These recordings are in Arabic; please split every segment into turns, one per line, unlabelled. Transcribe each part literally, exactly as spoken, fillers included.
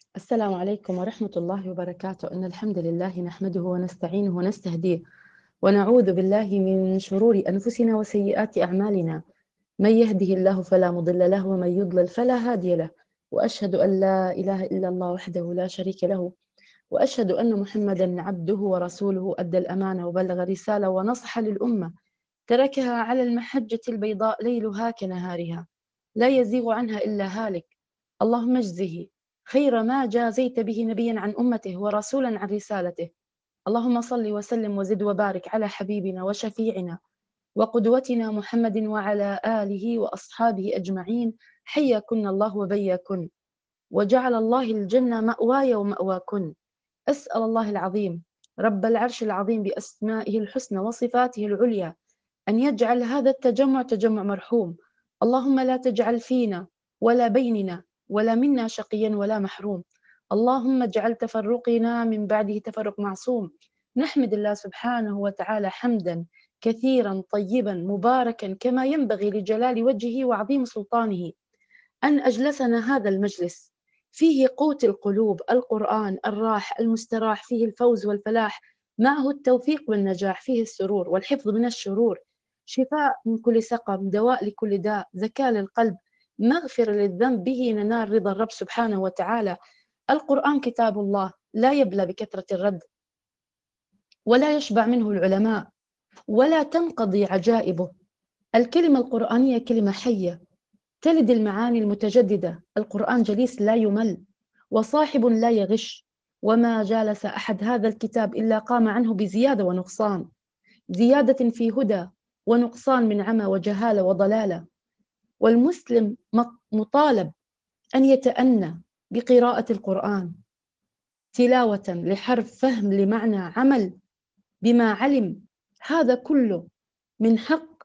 السلام عليكم ورحمة الله وبركاته. إن الحمد لله نحمده ونستعينه ونستهديه ونعوذ بالله من شرور أنفسنا وسيئات أعمالنا. من يهده الله فلا مضل له ومن يضلل فلا هادي له، وأشهد أن لا إله إلا الله وحده لا شريك له، وأشهد أن محمدا عبده ورسوله أدى الأمانة وبلغ الرسالة ونصح للأمة، تركها على المحجة البيضاء ليلها كنهارها، لا يزيغ عنها إلا هالك. اللهم اجزه خير ما جازيت به نبيا عن أمته ورسولا عن رسالته. اللهم صل وسلم وزد وبارك على حبيبنا وشفيعنا وقدوتنا محمد وعلى آله وأصحابه أجمعين. حياكن الله وبياكن، وجعل الله الجنة مأواي ومأواكن. أسأل الله العظيم رب العرش العظيم بأسمائه الحسنى وصفاته العليا أن يجعل هذا التجمع تجمع مرحوم. اللهم لا تجعل فينا ولا بيننا ولا منا شقيا ولا محروم. اللهم اجعل تفرقنا من بعده تفرق معصوم. نحمد الله سبحانه وتعالى حمدا كثيرا طيبا مباركا كما ينبغي لجلال وجهه وعظيم سلطانه، أن أجلسنا هذا المجلس فيه قوت القلوب، القرآن الراح المستراح، فيه الفوز والفلاح، معه التوفيق والنجاح، فيه السرور والحفظ من الشرور، شفاء من كل سقم، دواء لكل داء، زكاة للقلب، مغفر للذنب، به ننال رضا الرب سبحانه وتعالى. القرآن كتاب الله لا يبلى بكثرة الرد، ولا يشبع منه العلماء، ولا تنقضي عجائبه. الكلمة القرآنية كلمة حية تلد المعاني المتجددة. القرآن جليس لا يمل، وصاحب لا يغش، وما جالس أحد هذا الكتاب إلا قام عنه بزيادة ونقصان، زيادة في هدى ونقصان من عمى وجهالة وضلالة. والمسلم مطالب أن يتأنى بقراءة القرآن تلاوة لحرف، فهم لمعنى، عمل بما علم. هذا كله من حق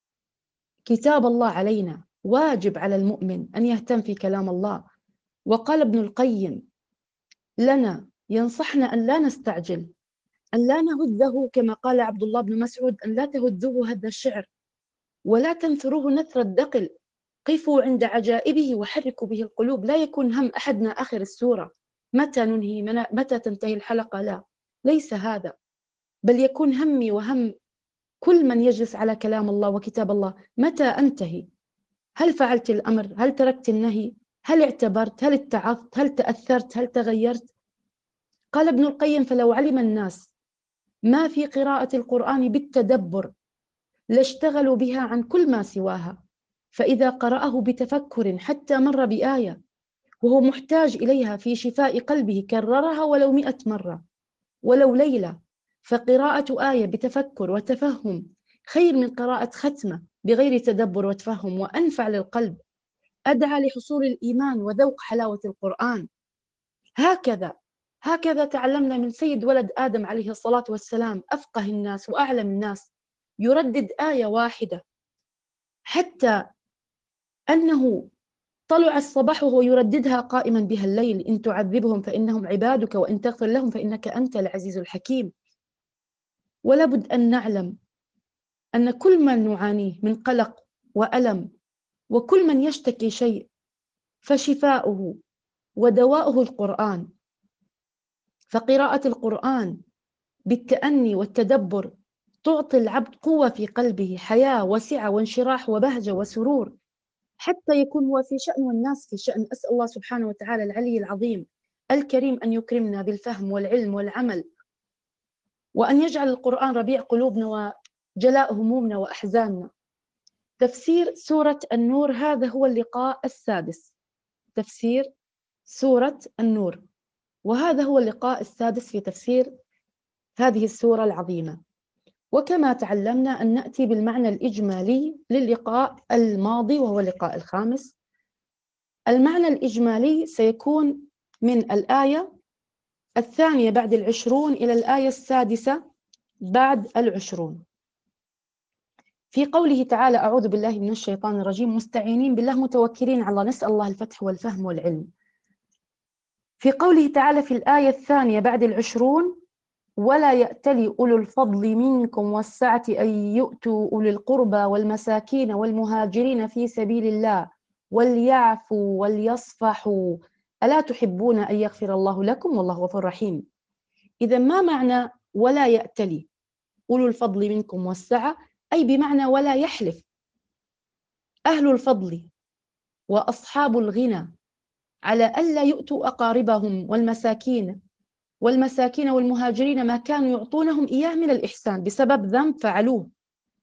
كتاب الله علينا، واجب على المؤمن أن يهتم في كلام الله. وقال ابن القيم لنا ينصحنا أن لا نستعجل، أن لا نهده، كما قال عبد الله بن مسعود أن لا تهدوه هد الشعر ولا تنثروه نثر الدقل، قفوا عند عجائبه وحركوا به القلوب. لا يكون هم أحدنا آخر السورة، متى ننهي، متى تنتهي الحلقة، لا، ليس هذا، بل يكون همي وهم كل من يجلس على كلام الله وكتاب الله متى أنتهي. هل فعلت الأمر؟ هل تركت النهي؟ هل اعتبرت؟ هل اتعظت؟ هل تأثرت؟ هل تغيرت؟ قال ابن القيم فلو علم الناس ما في قراءة القرآن بالتدبر لاشتغلوا بها عن كل ما سواها، فإذا قرأه بتفكر حتى مر بآية وهو محتاج إليها في شفاء قلبه كررها ولو مئة مرة ولو ليلة. فقراءة آية بتفكر وتفهم خير من قراءة ختمة بغير تدبر وتفهم، وأنفع للقلب، أدعى لحصول الإيمان وذوق حلاوة القرآن. هكذا هكذا تعلمنا من سيد ولد آدم عليه الصلاة والسلام، أفقه الناس وأعلم الناس، يردد آية واحدة حتى أنه طلع الصباح وهو يرددها قائما بها الليل: إن تعذبهم فإنهم عبادك وإن تغفر لهم فإنك أنت العزيز الحكيم. ولا بد أن نعلم أن كل من نعانيه من قلق وألم، وكل من يشتكي شيء، فشفاؤه ودواؤه القرآن. فقراءة القرآن بالتأني والتدبر تعطي العبد قوة في قلبه، حياة وسعة وانشراح وبهجة وسرور، حتى يكون هو في شأن والناس في شأن. أسأل الله سبحانه وتعالى العلي العظيم الكريم أن يكرمنا بالفهم والعلم والعمل، وأن يجعل القرآن ربيع قلوبنا وجلاء همومنا وأحزاننا. تفسير سورة النور، هذا هو اللقاء السادس. تفسير سورة النور، وهذا هو اللقاء السادس في تفسير هذه السورة العظيمة. وكما تعلمنا أن نأتي بالمعنى الإجمالي للقاء الماضي وهو اللقاء الخامس. المعنى الإجمالي سيكون من الآية الثانية بعد العشرون إلى الآية السادسة بعد العشرون. في قوله تعالى: أعوذ بالله من الشيطان الرجيم، مستعينين بالله متوكلين على الله، نسأل الله الفتح والفهم والعلم. في قوله تعالى في الآية الثانية بعد العشرون: ولا يأتل أولو الفضل منكم والسعة أن يؤتوا أولي القربى والمساكين والمهاجرين في سبيل الله وليعفوا وليصفحوا ألا تحبون أن يغفر الله لكم والله غفور رحيم. إذا ما معنى ولا يأتلي أولو الفضل منكم والسعة؟ أي بمعنى ولا يحلف أهل الفضل وأصحاب الغنى على ألا يؤتوا أقاربهم والمساكين والمساكين والمهاجرين ما كانوا يعطونهم إياه من الإحسان بسبب ذنب فعلوه.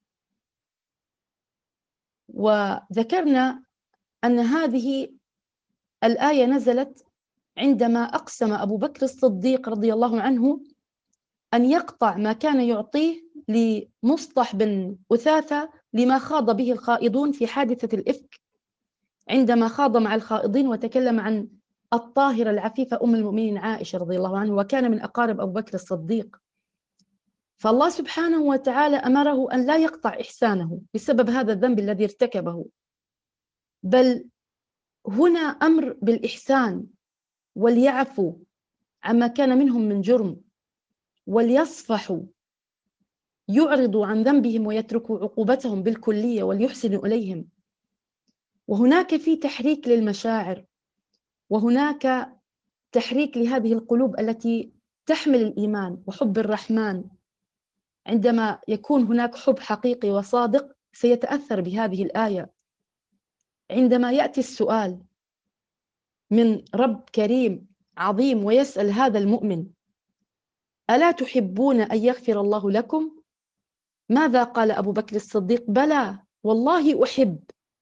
وذكرنا أن هذه الآية نزلت عندما أقسم أبو بكر الصديق رضي الله عنه أن يقطع ما كان يعطيه لمصطح بن أثاثة لما خاض به الخائضون في حادثة الإفك، عندما خاض مع الخائضين وتكلم عن الطاهرة العفيفة أم المؤمنين عائشة رضي الله عنها، وكان من أقارب أبو بكر الصديق. فالله سبحانه وتعالى أمره أن لا يقطع إحسانه بسبب هذا الذنب الذي ارتكبه، بل هنا أمر بالإحسان، وليعفوا عما كان منهم من جرم، وليصفحوا، يعرضوا عن ذنبهم ويتركوا عقوبتهم بالكلية وليحسنوا إليهم. وهناك في تحريك للمشاعر، وهناك تحريك لهذه القلوب التي تحمل الإيمان وحب الرحمن. عندما يكون هناك حب حقيقي وصادق سيتأثر بهذه الآية. عندما يأتي السؤال من رب كريم عظيم ويسأل هذا المؤمن ألا تحبون أن يغفر الله لكم؟ ماذا قال أبو بكر الصديق؟ بلى والله أحب،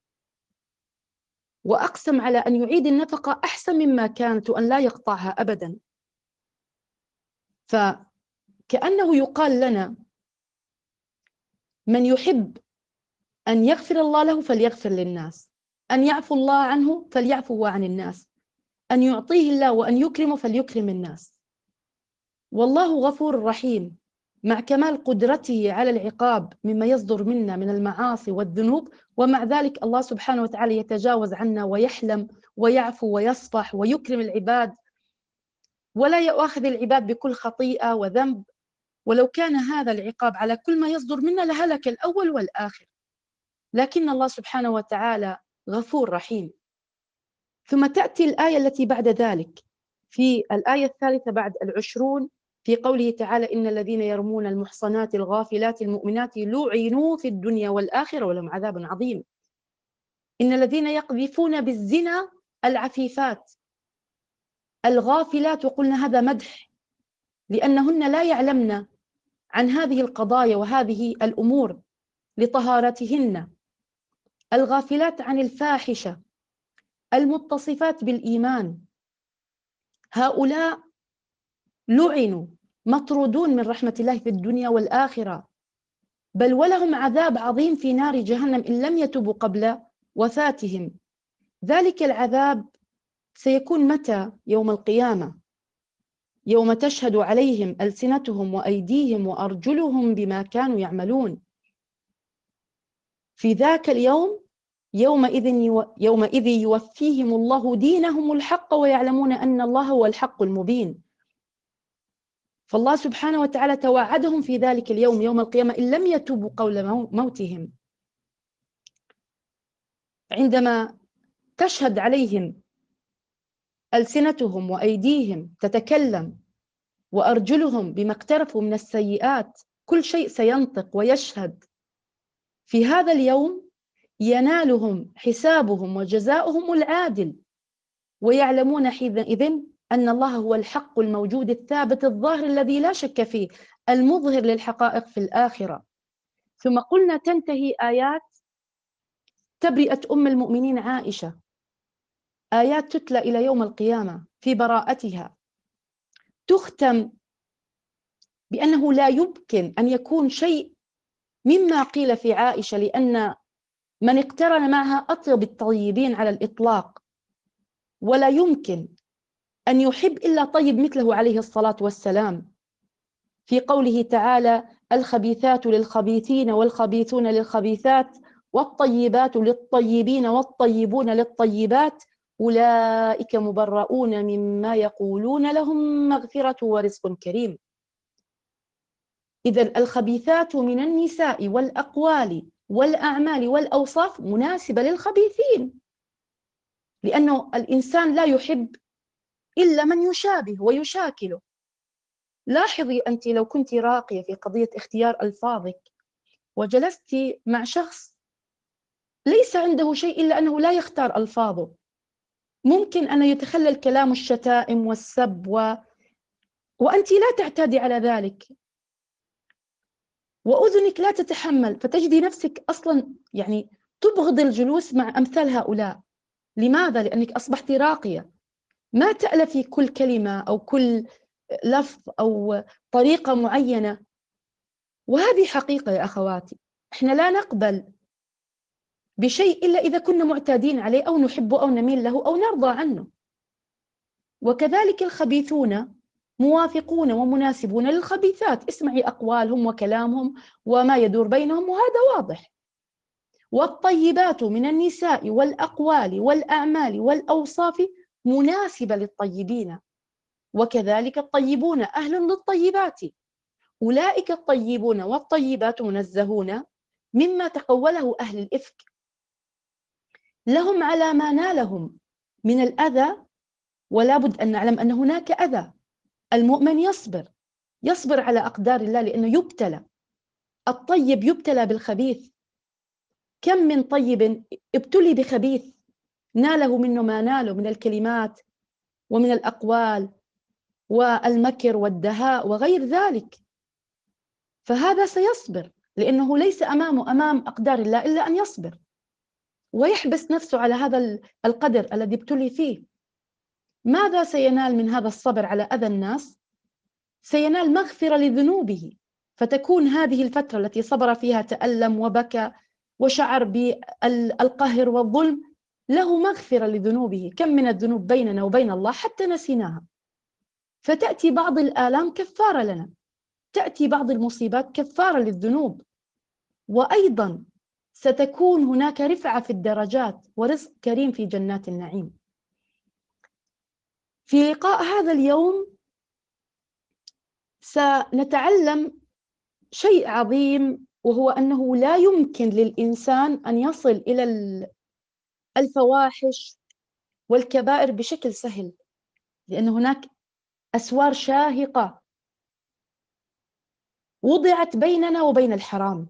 وأقسم على أن يعيد النفقة أحسن مما كانت وأن لا يقطعها أبدا. فكأنه يقال لنا من يحب أن يغفر الله له فليغفر للناس، أن يعفو الله عنه فليعفو هو عن الناس، أن يعطيه الله وأن يكرمه فليكرم الناس. والله غفور رحيم مع كمال قدرته على العقاب مما يصدر منا من المعاصي والذنوب، ومع ذلك الله سبحانه وتعالى يتجاوز عنا ويحلم ويعفو ويصفح ويكرم العباد، ولا يؤاخذ العباد بكل خطيئة وذنب. ولو كان هذا العقاب على كل ما يصدر منا لهلك الأول والآخر، لكن الله سبحانه وتعالى غفور رحيم. ثم تأتي الآية التي بعد ذلك في الآية الثالثة بعد العشرون في قوله تعالى إن الذين يرمون المحصنات الغافلات المؤمنات لعنوا في الدنيا والآخرة ولهم عذاب عظيم. إن الذين يقذفون بالزنا العفيفات الغافلات، وقلنا هذا مدح لأنهن لا يعلمن عن هذه القضايا وهذه الأمور لطهارتهن، الغافلات عن الفاحشة، المتصفات بالإيمان، هؤلاء لعنوا مطرودون من رحمة الله في الدنيا والآخرة، بل ولهم عذاب عظيم في نار جهنم إن لم يتوبوا قبل وفاتهم. ذلك العذاب سيكون متى؟ يوم القيامة، يوم تشهد عليهم ألسنتهم وأيديهم وأرجلهم بما كانوا يعملون. في ذاك اليوم يومئذ يومئذ يوفيهم الله دينهم الحق ويعلمون أن الله هو الحق المبين. فالله سبحانه وتعالى توعدهم في ذلك اليوم يوم القيامة إن لم يتوبوا قبل موتهم، عندما تشهد عليهم ألسنتهم وأيديهم تتكلم وأرجلهم بما اقترفوا من السيئات، كل شيء سينطق ويشهد. في هذا اليوم ينالهم حسابهم وجزاؤهم العادل، ويعلمون حينئذ أن الله هو الحق الموجود الثابت الظاهر الذي لا شك فيه، المظهر للحقائق في الآخرة. ثم قلنا تنتهي آيات تبرئة أم المؤمنين عائشة، آيات تتلى إلى يوم القيامة في براءتها، تختم بأنه لا يمكن أن يكون شيء مما قيل في عائشة، لأن من اقترن معها أطيب الطيبين على الإطلاق، ولا يمكن أن يحب إلا طيب مثله عليه الصلاة والسلام. في قوله تعالى الخبيثات للخبيثين والخبيثون للخبيثات والطيبات للطيبين والطيبون للطيبات أولئك مبرؤون مما يقولون لهم مغفرة ورزق كريم. إذن الخبيثات من النساء والأقوال والأعمال والأوصاف مناسبة للخبيثين، لأنه الإنسان لا يحب إلا من يشابه ويشاكله. لاحظي أنت لو كنت راقية في قضية اختيار ألفاظك وجلست مع شخص ليس عنده شيء إلا أنه لا يختار ألفاظه، ممكن أن يتخلل كلام الشتائم والسب و... وأنت لا تعتادي على ذلك، وأذنك لا تتحمل، فتجدي نفسك أصلا يعني تبغض الجلوس مع أمثال هؤلاء. لماذا؟ لأنك أصبحت راقية، ما تألفي كل كلمة أو كل لفظ أو طريقة معينة. وهذه حقيقة يا أخواتي، إحنا لا نقبل بشيء إلا إذا كنا معتادين عليه أو نحبه أو نميل له أو نرضى عنه. وكذلك الخبيثون موافقون ومناسبون للخبيثات، اسمعي أقوالهم وكلامهم وما يدور بينهم، وهذا واضح. والطيبات من النساء والأقوال والأعمال والأوصاف مناسبة للطيبين، وكذلك الطيبون أهل للطيبات، أولئك الطيبون والطيبات منزهون مما تقوله أهل الإفك، لهم على ما نالهم من الأذى، ولا بد أن نعلم أن هناك أذى. المؤمن يصبر يصبر على أقدار الله لأنه يبتلى. الطيب يبتلى بالخبيث، كم من طيب ابتلي بخبيث ناله منه ما ناله من الكلمات ومن الأقوال والمكر والدهاء وغير ذلك. فهذا سيصبر لأنه ليس أمامه أمام أقدار الله إلا أن يصبر ويحبس نفسه على هذا القدر الذي ابتلي فيه. ماذا سينال من هذا الصبر على أذى الناس؟ سينال مغفرة لذنوبه، فتكون هذه الفترة التي صبر فيها تألم وبكى وشعر بالقهر والظلم له مغفرة لذنوبه. كم من الذنوب بيننا وبين الله حتى نسيناها، فتأتي بعض الآلام كفارة لنا، تأتي بعض المصيبات كفارة للذنوب. وأيضا ستكون هناك رفعة في الدرجات ورزق كريم في جنات النعيم. في لقاء هذا اليوم سنتعلم شيء عظيم، وهو أنه لا يمكن للإنسان أن يصل إلى الفواحش والكبائر بشكل سهل، لأن هناك أسوار شاهقة وضعت بيننا وبين الحرام.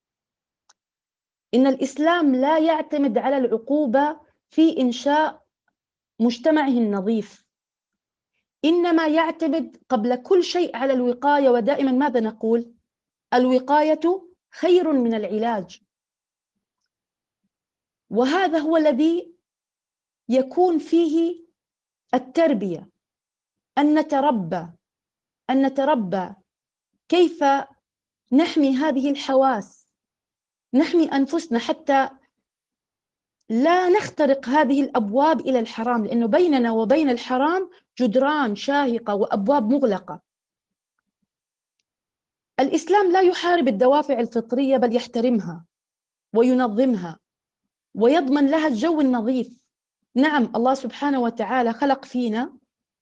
إن الإسلام لا يعتمد على العقوبة في إنشاء مجتمعه النظيف، إنما يعتمد قبل كل شيء على الوقاية. ودائما ماذا نقول؟ الوقاية خير من العلاج. وهذا هو الذي يكون فيه التربية، أن نتربى أن نتربى كيف نحمي هذه الحواس، نحمي أنفسنا حتى لا نخترق هذه الأبواب إلى الحرام، لأنه بيننا وبين الحرام جدران شاهقة وأبواب مغلقة. الإسلام لا يحارب الدوافع الفطرية، بل يحترمها وينظمها ويضمن لها الجو النظيف. نعم، الله سبحانه وتعالى خلق فينا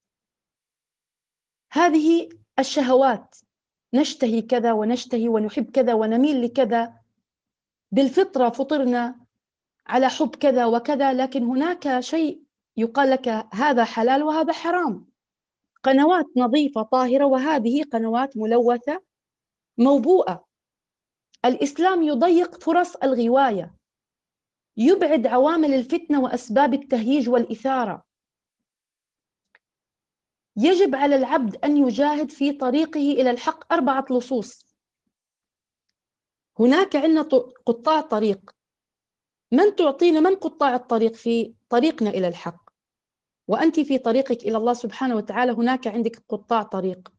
هذه الشهوات، نشتهي كذا ونشتهي ونحب كذا ونميل لكذا، بالفطرة فطرنا على حب كذا وكذا. لكن هناك شيء يقال لك هذا حلال وهذا حرام، قنوات نظيفة طاهرة وهذه قنوات ملوثة موبوءة. الإسلام يضيق فرص الغواية، يبعد عوامل الفتنة وأسباب التهييج والإثارة. يجب على العبد أن يجاهد في طريقه إلى الحق أربعة لصوص. هناك عندنا قطاع طريق، من تعطينا من قطاع الطريق في طريقنا إلى الحق؟ وأنت في طريقك إلى الله سبحانه وتعالى هناك عندك قطاع طريق.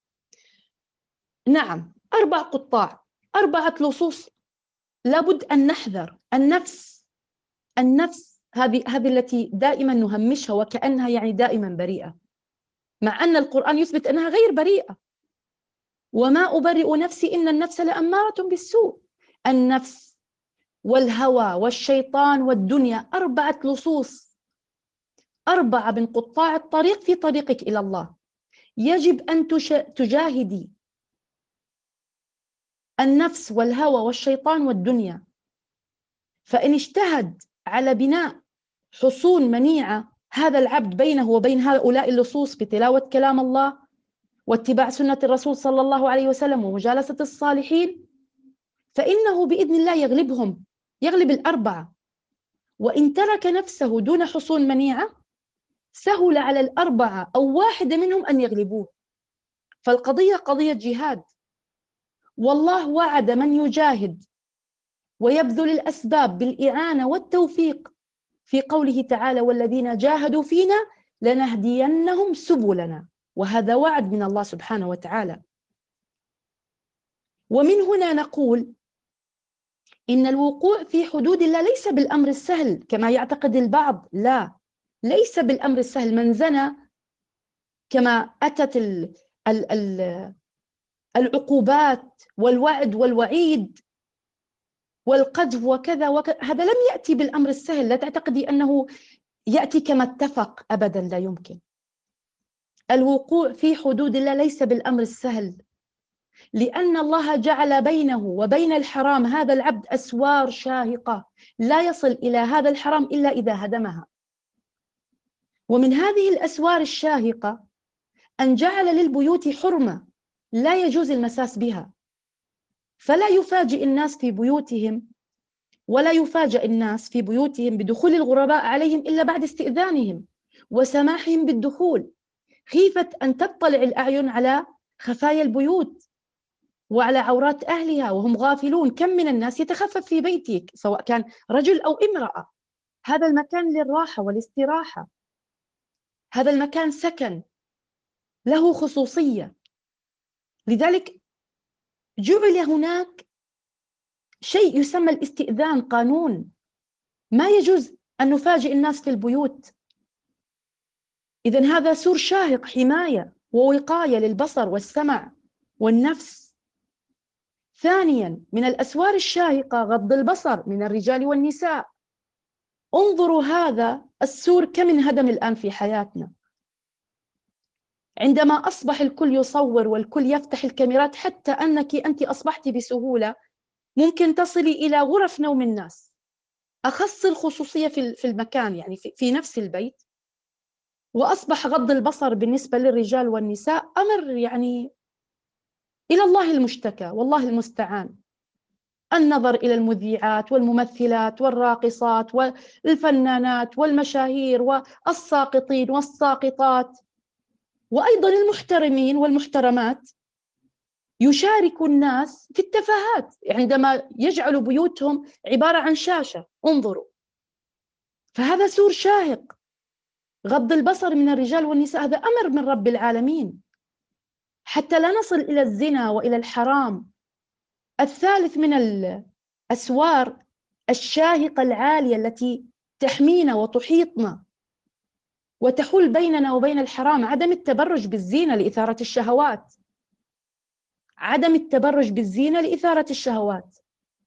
نعم، أربع قطاع، أربعة لصوص لابد أن نحذر. النفس النفس هذه هذه التي دائما نهمشها وكأنها يعني دائما بريئة، مع أن القرآن يثبت أنها غير بريئة. وما أبرئ نفسي إن النفس لأمارة بالسوء. النفس والهوى والشيطان والدنيا أربعة لصوص، أربعة من قطاع الطريق في طريقك إلى الله. يجب أن تجاهدي النفس والهوى والشيطان والدنيا، فإن اجتهد على بناء حصون منيعة هذا العبد بينه وبين هؤلاء اللصوص بتلاوة كلام الله واتباع سنة الرسول صلى الله عليه وسلم ومجالسة الصالحين، فإنه بإذن الله يغلبهم، يغلب الأربعة. وإن ترك نفسه دون حصون منيعة سهل على الأربعة أو واحدة منهم أن يغلبوه. فالقضية قضية جهاد، والله وعد من يجاهد ويبذل الأسباب بالإعانة والتوفيق في قوله تعالى: والذين جاهدوا فينا لنهدينهم سبلنا. وهذا وعد من الله سبحانه وتعالى. ومن هنا نقول إن الوقوع في حدود الله ليس بالأمر السهل كما يعتقد البعض، لا، ليس بالأمر السهل. من زنى كما أتت ال ال ال العقوبات والوعد والوعيد والقذف وكذا وكذا، هذا لم يأتي بالأمر السهل. لا تعتقدي أنه يأتي كما اتفق، أبدا، لا يمكن. الوقوع في حدود الله ليس بالأمر السهل، لأن الله جعل بينه وبين الحرام هذا العبد أسوار شاهقة، لا يصل إلى هذا الحرام إلا إذا هدمها. ومن هذه الأسوار الشاهقة أن جعل للبيوت حرمة لا يجوز المساس بها، فلا يفاجئ الناس في بيوتهم ولا يفاجأ الناس في بيوتهم بدخول الغرباء عليهم إلا بعد استئذانهم وسماحهم بالدخول، خيفة أن تطلع الأعين على خفايا البيوت وعلى عورات أهلها وهم غافلون. كم من الناس يتخفف في بيتك سواء كان رجل أو امرأة. هذا المكان للراحة والاستراحة، هذا المكان سكن له خصوصية. لذلك جعل هناك شيء يسمى الاستئذان، قانون. ما يجوز أن نفاجئ الناس في البيوت. إذن هذا سور شاهق، حماية ووقاية للبصر والسمع والنفس. ثانيا، من الأسوار الشاهقة غض البصر من الرجال والنساء. انظروا هذا السور كم انهدم الآن في حياتنا، عندما أصبح الكل يصور والكل يفتح الكاميرات، حتى أنك أنت أصبحت بسهولة ممكن تصلي إلى غرف نوم الناس، أخص الخصوصية في المكان، يعني في نفس البيت. وأصبح غض البصر بالنسبة للرجال والنساء أمر يعني إلى الله المشتكى والله المستعان. النظر إلى المذيعات والممثلات والراقصات والفنانات والمشاهير والساقطين والساقطات، وأيضا المحترمين والمحترمات، يشارك الناس في التفاهات عندما يجعلوا بيوتهم عبارة عن شاشة. انظروا، فهذا سور شاهق. غض البصر من الرجال والنساء هذا أمر من رب العالمين حتى لا نصل إلى الزنا وإلى الحرام. الثالث من الأسوار الشاهقة العالية التي تحمينا وتحيطنا وتحول بيننا وبين الحرام عدم التبرج بالزينة لإثارة الشهوات. عدم التبرج بالزينة لإثارة الشهوات.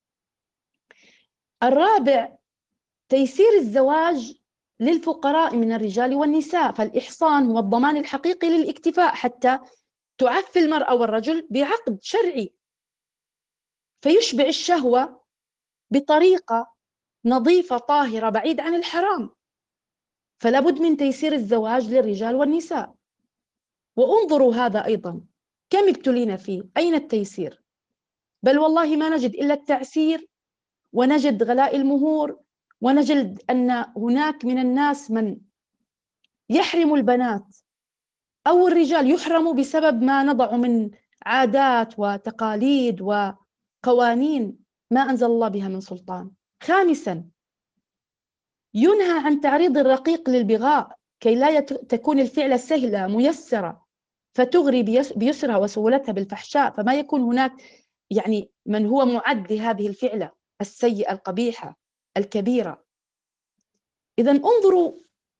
الرابع، تيسير الزواج للفقراء من الرجال والنساء، فالإحصان هو الضمان الحقيقي للاكتفاء حتى تعفي المرأة والرجل بعقد شرعي فيشبع الشهوة بطريقة نظيفة طاهرة بعيد عن الحرام. فلا بد من تيسير الزواج للرجال والنساء. وانظروا هذا أيضا كم ابتلينا فيه، أين التيسير؟ بل والله ما نجد إلا التعسير، ونجد غلاء المهور، ونجد أن هناك من الناس من يحرم البنات أو الرجال يحرموا بسبب ما نضع من عادات وتقاليد وقوانين ما أنزل الله بها من سلطان. خامسا، ينهى عن تعريض الرقيق للبغاء كي لا تكون الفعلة سهلة ميسرة فتغري بيسرها وسهولتها بالفحشاء، فما يكون هناك يعني من هو معد لهذه الفعلة السيئة القبيحة الكبيرة. إذن انظروا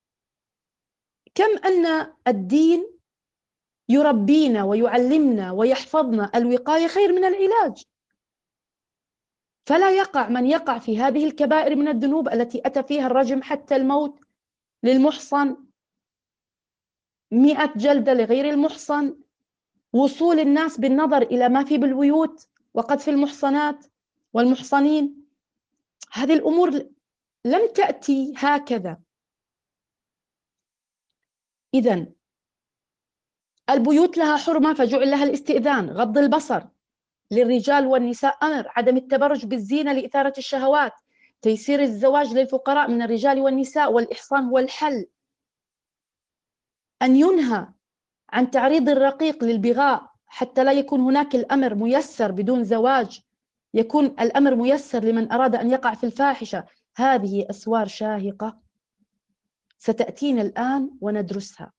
كم أن الدين يربينا ويعلمنا ويحفظنا الوقاية خير من العلاج. فلا يقع من يقع في هذه الكبائر من الذنوب التي أتى فيها الرجم حتى الموت للمحصن، مئة جلدة لغير المحصن، وصول الناس بالنظر إلى ما في بالبيوت وقذف المحصنات والمحصنين. هذه الأمور لم تأتي هكذا، إذن البيوت لها حرمة فجعل لها الاستئذان، غض البصر للرجال والنساء أمر، عدم التبرج بالزينة لإثارة الشهوات، تيسير الزواج للفقراء من الرجال والنساء، والإحصان هو الحل. أن ينهى عن تعريض الرقيق للبغاء حتى لا يكون هناك الأمر ميسر بدون زواج، يكون الأمر ميسر لمن أراد أن يقع في الفاحشة. هذه أسوار شاهقة ستأتينا الآن وندرسها.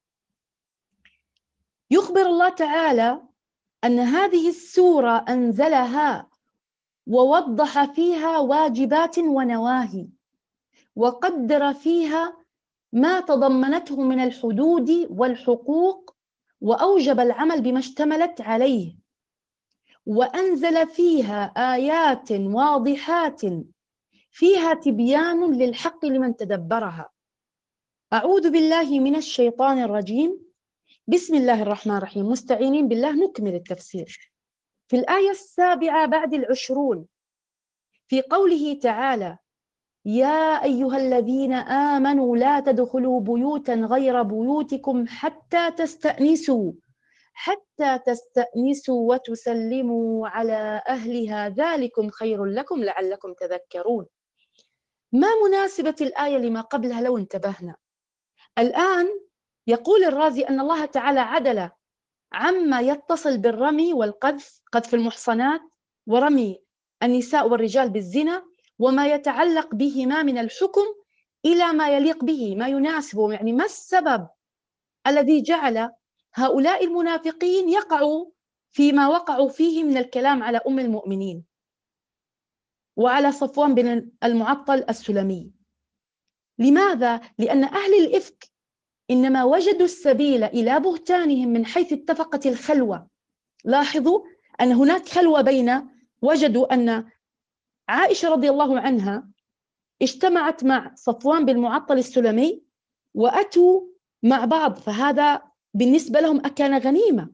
يخبر الله تعالى أن هذه السورة أنزلها ووضح فيها واجبات ونواهي، وقدر فيها ما تضمنته من الحدود والحقوق، وأوجب العمل بما اشتملت عليه، وأنزل فيها آيات واضحات فيها تبيان للحق لمن تدبرها. أعوذ بالله من الشيطان الرجيم. بسم الله الرحمن الرحيم. مستعينين بالله نكمل التفسير. في الآية السابعة بعد العشرون في قوله تعالى: يا أيها الذين آمنوا لا تدخلوا بيوتا غير بيوتكم حتى تستأنسوا حتى تستأنسوا وتسلموا على أهلها ذلكم خير لكم لعلكم تذكرون. ما مناسبة الآية لما قبلها لو انتبهنا؟ الآن يقول الرازي أن الله تعالى عدل عما يتصل بالرمي والقذف، قذف المحصنات ورمي النساء والرجال بالزنا، وما يتعلق بهما من الحكم، إلى ما يليق به، ما يناسبه. يعني ما السبب الذي جعل هؤلاء المنافقين يقعوا فيما وقعوا فيه من الكلام على أم المؤمنين وعلى صفوان بن المعطل السلمي؟ لماذا؟ لأن أهل الإفك إنما وجدوا السبيل إلى بهتانهم من حيث اتفقت الخلوة. لاحظوا أن هناك خلوة بين، وجدوا أن عائشة رضي الله عنها اجتمعت مع صفوان بن المعطل السلمي وأتوا مع بعض، فهذا بالنسبة لهم أكان غنيمة،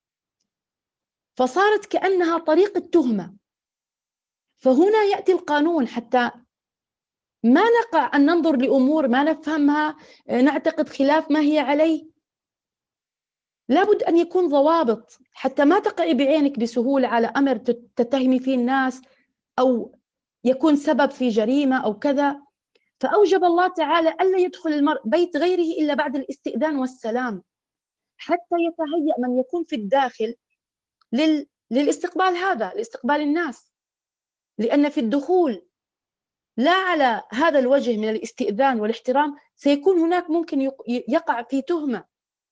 فصارت كأنها طريق التهمة. فهنا يأتي القانون حتى ما نقع أن ننظر لأمور ما نفهمها، نعتقد خلاف ما هي عليه. لابد أن يكون ضوابط حتى ما تقعي بعينك بسهولة على أمر تتهمي فيه الناس أو يكون سبب في جريمة أو كذا. فأوجب الله تعالى ألا يدخل المرء بيت غيره إلا بعد الاستئذان والسلام، حتى يتهيأ من يكون في الداخل لل... للاستقبال هذا، لاستقبال الناس. لأن في الدخول لا على هذا الوجه من الاستئذان والاحترام سيكون هناك ممكن يقع في تهمة،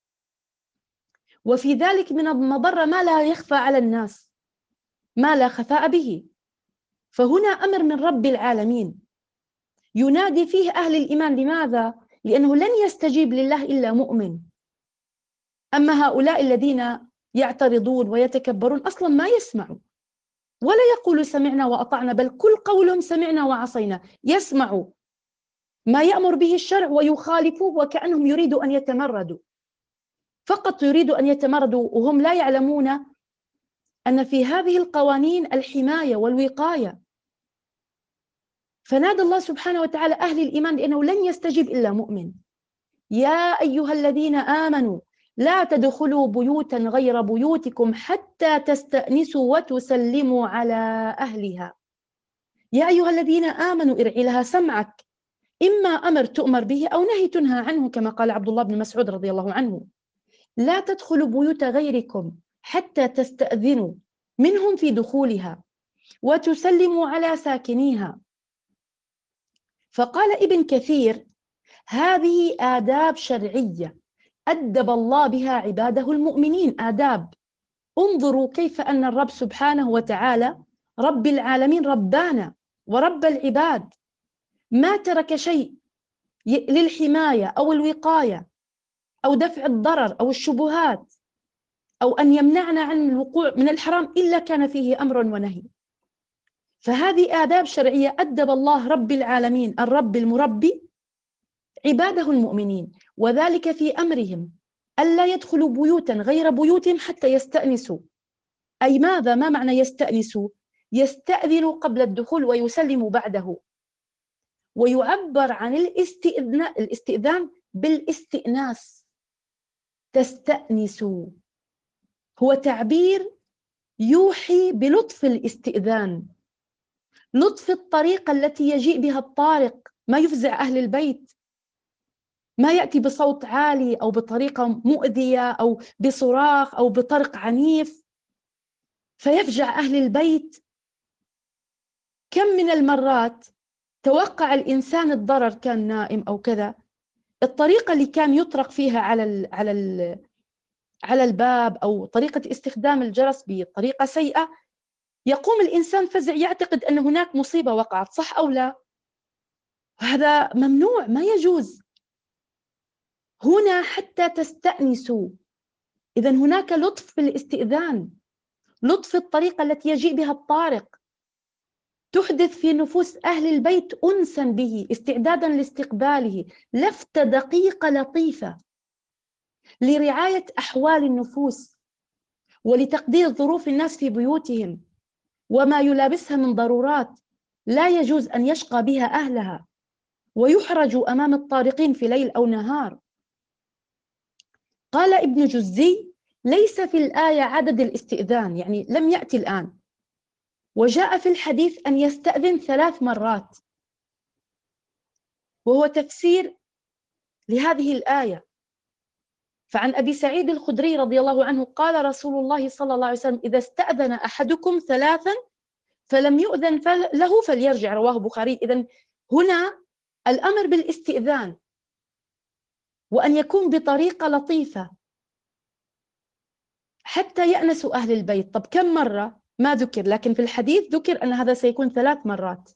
وفي ذلك من المضرة ما لا يخفى على الناس، ما لا خفاء به. فهنا أمر من رب العالمين ينادي فيه أهل الإيمان. لماذا؟ لأنه لن يستجيب لله إلا مؤمن. أما هؤلاء الذين يعترضون ويتكبرون أصلا ما يسمعوا ولا يقولوا سمعنا وأطعنا، بل كل قولهم سمعنا وعصينا. يسمعوا ما يأمر به الشرع ويخالفوه وكأنهم يريدوا أن يتمردوا، فقط يريدوا أن يتمردوا، وهم لا يعلمون أن في هذه القوانين الحماية والوقاية. فنادى الله سبحانه وتعالى أهل الإيمان لأنه لن يستجيب إلا مؤمن. يا أيها الذين آمنوا لا تدخلوا بيوتا غير بيوتكم حتى تستأنسوا وتسلموا على أهلها. يا أيها الذين آمنوا ارعي لها سمعك، إما أمر تؤمر به أو نهي تنهى عنه، كما قال عبد الله بن مسعود رضي الله عنه: لا تدخلوا بيوت غيركم حتى تستأذنوا منهم في دخولها وتسلموا على ساكنيها. فقال ابن كثير: هذه آداب شرعية أدب الله بها عباده المؤمنين. آداب، انظروا كيف أن الرب سبحانه وتعالى رب العالمين ربانا ورب العباد، ما ترك شيء للحماية أو الوقاية أو دفع الضرر أو الشبهات أو أن يمنعنا عن الوقوع من الحرام إلا كان فيه أمر ونهي. فهذه آداب شرعية أدب الله رب العالمين الرب المربي عباده المؤمنين، وذلك في أمرهم ألا يدخلوا بيوتا غير بيوتهم حتى يستأنسوا. أي ماذا؟ ما معنى يستأنسوا؟ يستأذنوا قبل الدخول ويسلموا بعده. ويعبر عن الاستئذان, الاستئذان بالاستئناس، تستأنسوا هو تعبير يوحي بلطف الاستئذان، لطف الطريقة التي يجيء بها الطارق، ما يفزع أهل البيت، ما يأتي بصوت عالي أو بطريقة مؤذية أو بصراخ أو بطرق عنيف فيفجع أهل البيت. كم من المرات توقع الإنسان الضرر، كان نائم أو كذا، الطريقة اللي كان يطرق فيها على ال على ال على الباب أو طريقة استخدام الجرس بطريقة سيئة، يقوم الإنسان فزع يعتقد أن هناك مصيبة وقعت، صح أو لا؟ هذا ممنوع، ما يجوز. هنا حتى تستأنسوا، إذن هناك لطف في الاستئذان، لطف الطريقة التي يجيء بها الطارق، تحدث في نفوس أهل البيت أنسا به، استعدادا لاستقباله، لفتة دقيقة لطيفة لرعاية أحوال النفوس ولتقدير ظروف الناس في بيوتهم وما يلابسها من ضرورات لا يجوز أن يشقى بها أهلها ويحرجوا أمام الطارقين في ليل أو نهار. قال ابن جزي: ليس في الآية عدد الاستئذان، يعني لم يأتي الآن، وجاء في الحديث أن يستأذن ثلاث مرات، وهو تفسير لهذه الآية. فعن أبي سعيد الخدري رضي الله عنه قال رسول الله صلى الله عليه وسلم: إذا استأذن أحدكم ثلاثا فلم يؤذن له فليرجع، رواه البخاري. إذن هنا الأمر بالاستئذان وأن يكون بطريقة لطيفة حتى يأنسوا أهل البيت. طب كم مرة؟ ما ذكر، لكن في الحديث ذكر أن هذا سيكون ثلاث مرات،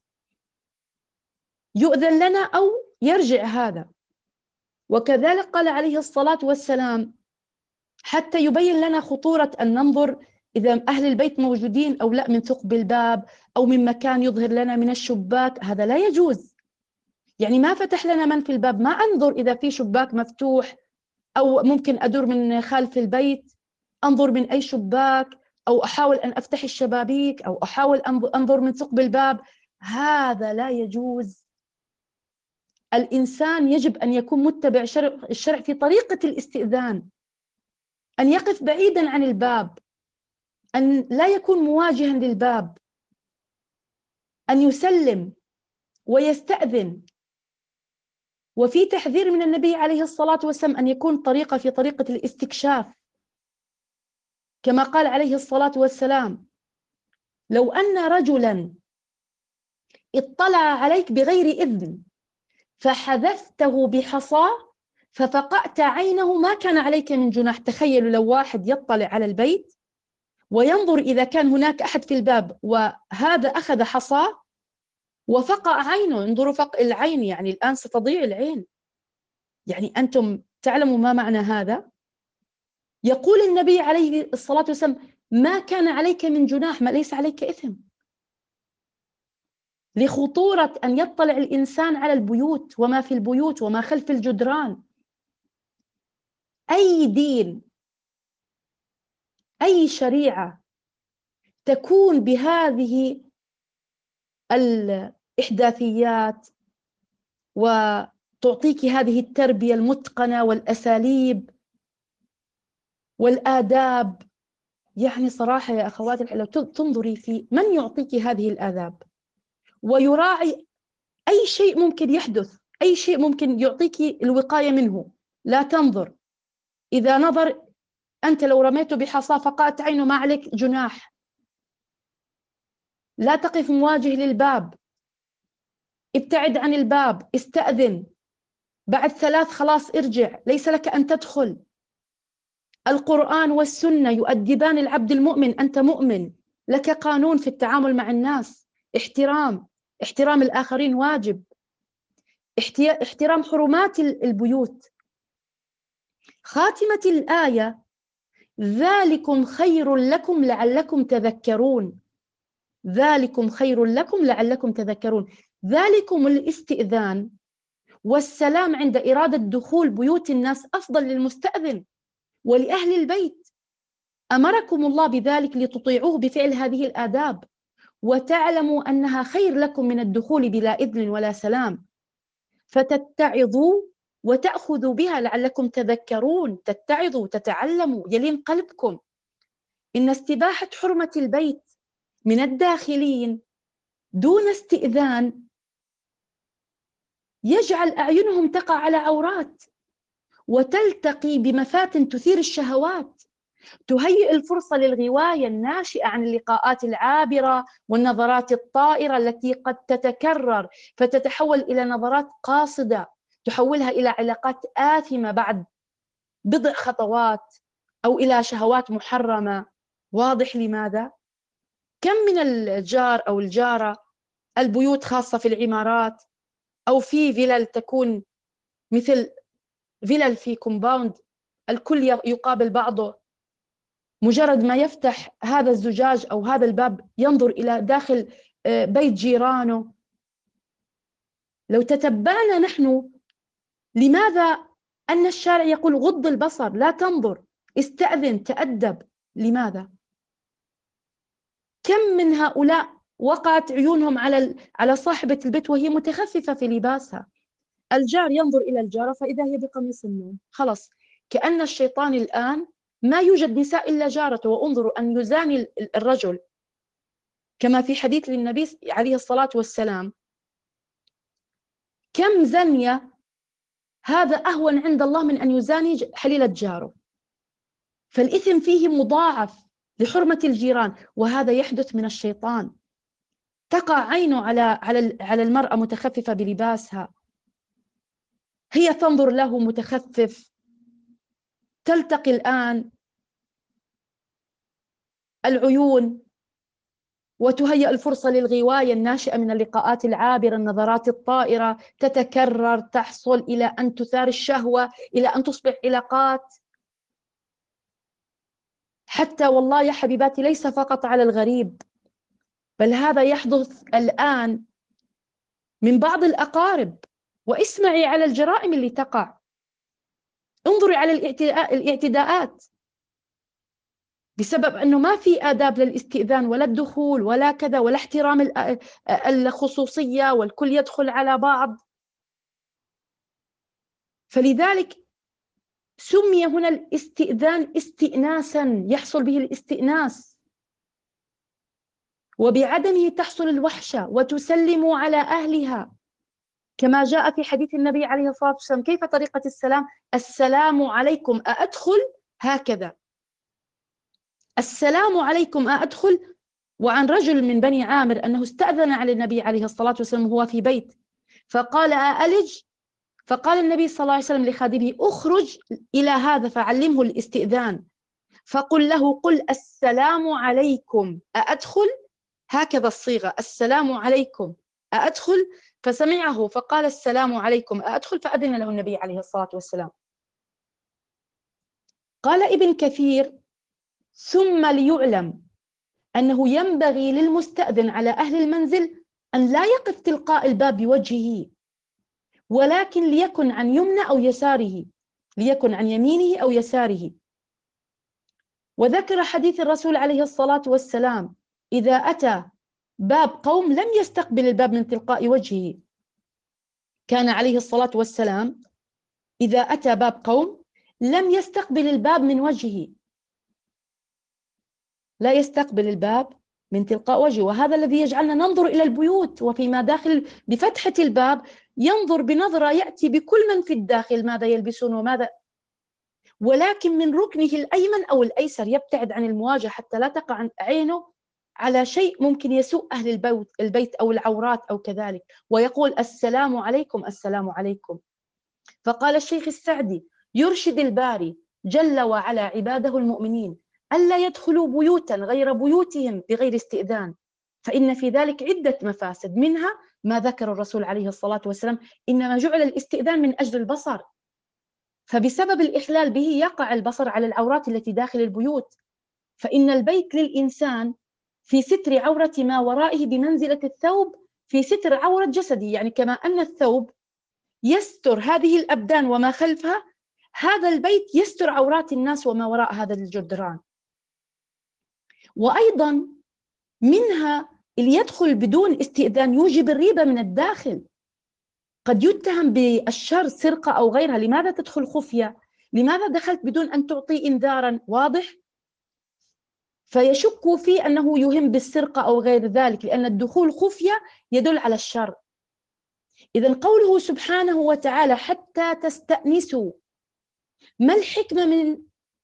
يؤذن لنا أو يرجع هذا. وكذلك قال عليه الصلاة والسلام حتى يبين لنا خطورة أن ننظر إذا أهل البيت موجودين أو لا من ثقب الباب أو من مكان يظهر لنا من الشباك، هذا لا يجوز. يعني ما فتح لنا من في الباب، ما أنظر إذا في شباك مفتوح أو ممكن أدور من خلف البيت، أنظر من أي شباك أو أحاول أن أفتح الشبابيك أو أحاول أنظر من ثقب الباب، هذا لا يجوز. الإنسان يجب أن يكون متبع شرع الشرع في طريقة الاستئذان، أن يقف بعيدا عن الباب، أن لا يكون مواجها للباب، أن يسلم ويستأذن. وفي تحذير من النبي عليه الصلاة والسلام أن يكون طريقة في طريقة الاستكشاف، كما قال عليه الصلاة والسلام: لو أن رجلا اطلع عليك بغير إذن فحذفته بحصاه ففقأت عينه ما كان عليك من جناح. تخيلوا لو واحد يطلع على البيت وينظر إذا كان هناك أحد في الباب وهذا أخذ حصاه وفقأ عينه. انظروا فقء العين، يعني الآن ستضيع العين، يعني أنتم تعلموا ما معنى هذا. يقول النبي عليه الصلاة والسلام: ما كان عليك من جناح، ما ليس عليك إثم، لخطورة أن يطلع الإنسان على البيوت وما في البيوت وما خلف الجدران. أي دين، أي شريعة تكون بهذه الإحداثيات وتعطيك هذه التربية المتقنة والأساليب والآداب، يعني صراحة يا أخواتي لو تنظري في من يعطيك هذه الآداب ويراعي أي شيء ممكن يحدث، أي شيء ممكن يعطيك الوقاية منه، لا تنظر. إذا نظر أنت لو رميته بحصى فقأت عينه ما عليك جناح. لا تقف مواجه للباب، ابتعد عن الباب، استأذن، بعد ثلاث خلاص ارجع، ليس لك أن تدخل. القرآن والسنة يؤدبان العبد المؤمن، أنت مؤمن، لك قانون في التعامل مع الناس، احترام، احترام الآخرين واجب، احترام حرمات البيوت. خاتمة الآية: ذلكم خير لكم لعلكم تذكرون، ذلكم خير لكم لعلكم تذكرون. ذلكم الاستئذان والسلام عند إرادة دخول بيوت الناس أفضل للمستأذن ولأهل البيت. أمركم الله بذلك لتطيعوه بفعل هذه الآداب وتعلموا أنها خير لكم من الدخول بلا إذن ولا سلام، فتتعظوا وتأخذوا بها لعلكم تذكرون، تتعظوا، تتعلموا، يلين قلبكم. إن استباحة حرمة البيت من الداخلين دون استئذان يجعل أعينهم تقع على عورات وتلتقي بمفاتن تثير الشهوات، تهيئ الفرصة للغواية الناشئة عن اللقاءات العابرة والنظرات الطائرة التي قد تتكرر فتتحول إلى نظرات قاصدة تحولها إلى علاقات آثمة بعد بضع خطوات، أو إلى شهوات محرمة. واضح لماذا؟ كم من الجار أو الجارة، البيوت خاصة في العمارات أو في فيلل تكون مثل فيلل في كومباوند الكل يقابل بعضه، مجرد ما يفتح هذا الزجاج أو هذا الباب ينظر إلى داخل بيت جيرانه. لو تتبعنا نحن لماذا أن الشارع يقول غض البصر، لا تنظر، استأذن، تأدب؟ لماذا؟ كم من هؤلاء وقعت عيونهم على على صاحبة البيت وهي متخففة في لباسها، الجار ينظر إلى الجارة فإذا هي بقميص النوم، خلاص كأن الشيطان الآن ما يوجد نساء إلا جارته. وانظروا أن يزاني الرجل كما في حديث للنبي عليه الصلاة والسلام، كم زنية هذا أهون عند الله من أن يزاني حليلة جاره، فالإثم فيه مضاعف لحرمة الجيران، وهذا يحدث من الشيطان. تقع عينه على على على المرأة متخففة بلباسها، هي تنظر له متخفف، تلتقي الآن العيون وتهيأ الفرصة للغواية الناشئة من اللقاءات العابرة، النظرات الطائرة تتكرر، تحصل إلى أن تثار الشهوة، إلى أن تصبح علاقات. حتى والله يا حبيباتي ليس فقط على الغريب، بل هذا يحدث الآن من بعض الأقارب. واسمعي على الجرائم اللي تقع، انظري على الاعتداءات بسبب أنه ما في آداب للاستئذان ولا الدخول ولا كذا ولا احترام الخصوصية، والكل يدخل على بعض. فلذلك سمي هنا الاستئذان استئناسا، يحصل به الاستئناس، وبعدمه تحصل الوحشة وتسلم على أهلها، كما جاء في حديث النبي عليه الصلاة والسلام. كيف طريقة السلام؟ السلام عليكم أأدخل؟ هكذا، السلام عليكم أأدخل. وعن رجل من بني عامر أنه استأذن على النبي عليه الصلاة والسلام وهو في بيت، فقال أألج؟ فقال النبي صلى الله عليه وسلم لخادمه اخرج إلى هذا فعلمه الاستئذان، فقل له قل السلام عليكم أأدخل؟ هكذا الصيغة، السلام عليكم أأدخل؟ فسمعه فقال السلام عليكم أأدخل، فأذن له النبي عليه الصلاة والسلام. قال ابن كثير ثم ليعلم أنه ينبغي للمستأذن على أهل المنزل أن لا يقف تلقاء الباب بوجهه، ولكن ليكن عن يمنى أو يساره، ليكن عن يمينه أو يساره. وذكر حديث الرسول عليه الصلاة والسلام إذا أتى باب قوم لم يستقبل الباب من تلقاء وجهه. كان عليه الصلاة والسلام إذا أتى باب قوم لم يستقبل الباب من وجهه، لا يستقبل الباب من تلقاء وجهه. وهذا الذي يجعلنا ننظر إلى البيوت وفيما داخل بفتحة الباب، ينظر بنظرة يأتي بكل من في الداخل ماذا يلبسون وماذا، ولكن من ركنه الأيمن أو الأيسر يبتعد عن المواجهة حتى لا تقع عينه على شيء ممكن يسوء أهل البيت, البيت أو العورات أو كذلك، ويقول السلام عليكم السلام عليكم. فقال الشيخ السعدي يرشد الباري جل وعلا عباده المؤمنين ألا يدخلوا بيوتا غير بيوتهم بغير استئذان، فإن في ذلك عدة مفاسد، منها ما ذكر الرسول عليه الصلاة والسلام إنما جعل الاستئذان من أجل البصر، فبسبب الإخلال به يقع البصر على العورات التي داخل البيوت. فإن البيت للإنسان في ستر عورة ما ورائه بمنزلة الثوب في ستر عورة جسده، يعني كما أن الثوب يستر هذه الأبدان وما خلفها، هذا البيت يستر عورات الناس وما وراء هذا الجدران. وأيضا منها اللي يدخل بدون استئذان يوجب الريبة من الداخل، قد يتهم بالشر، سرقة أو غيرها. لماذا تدخل خفية؟ لماذا دخلت بدون أن تعطي إنذارا واضح؟ فيشك في أنه يهم بالسرقة أو غير ذلك، لأن الدخول خفية يدل على الشر. إذن قوله سبحانه وتعالى حتى تستأنسوا، ما الحكمة من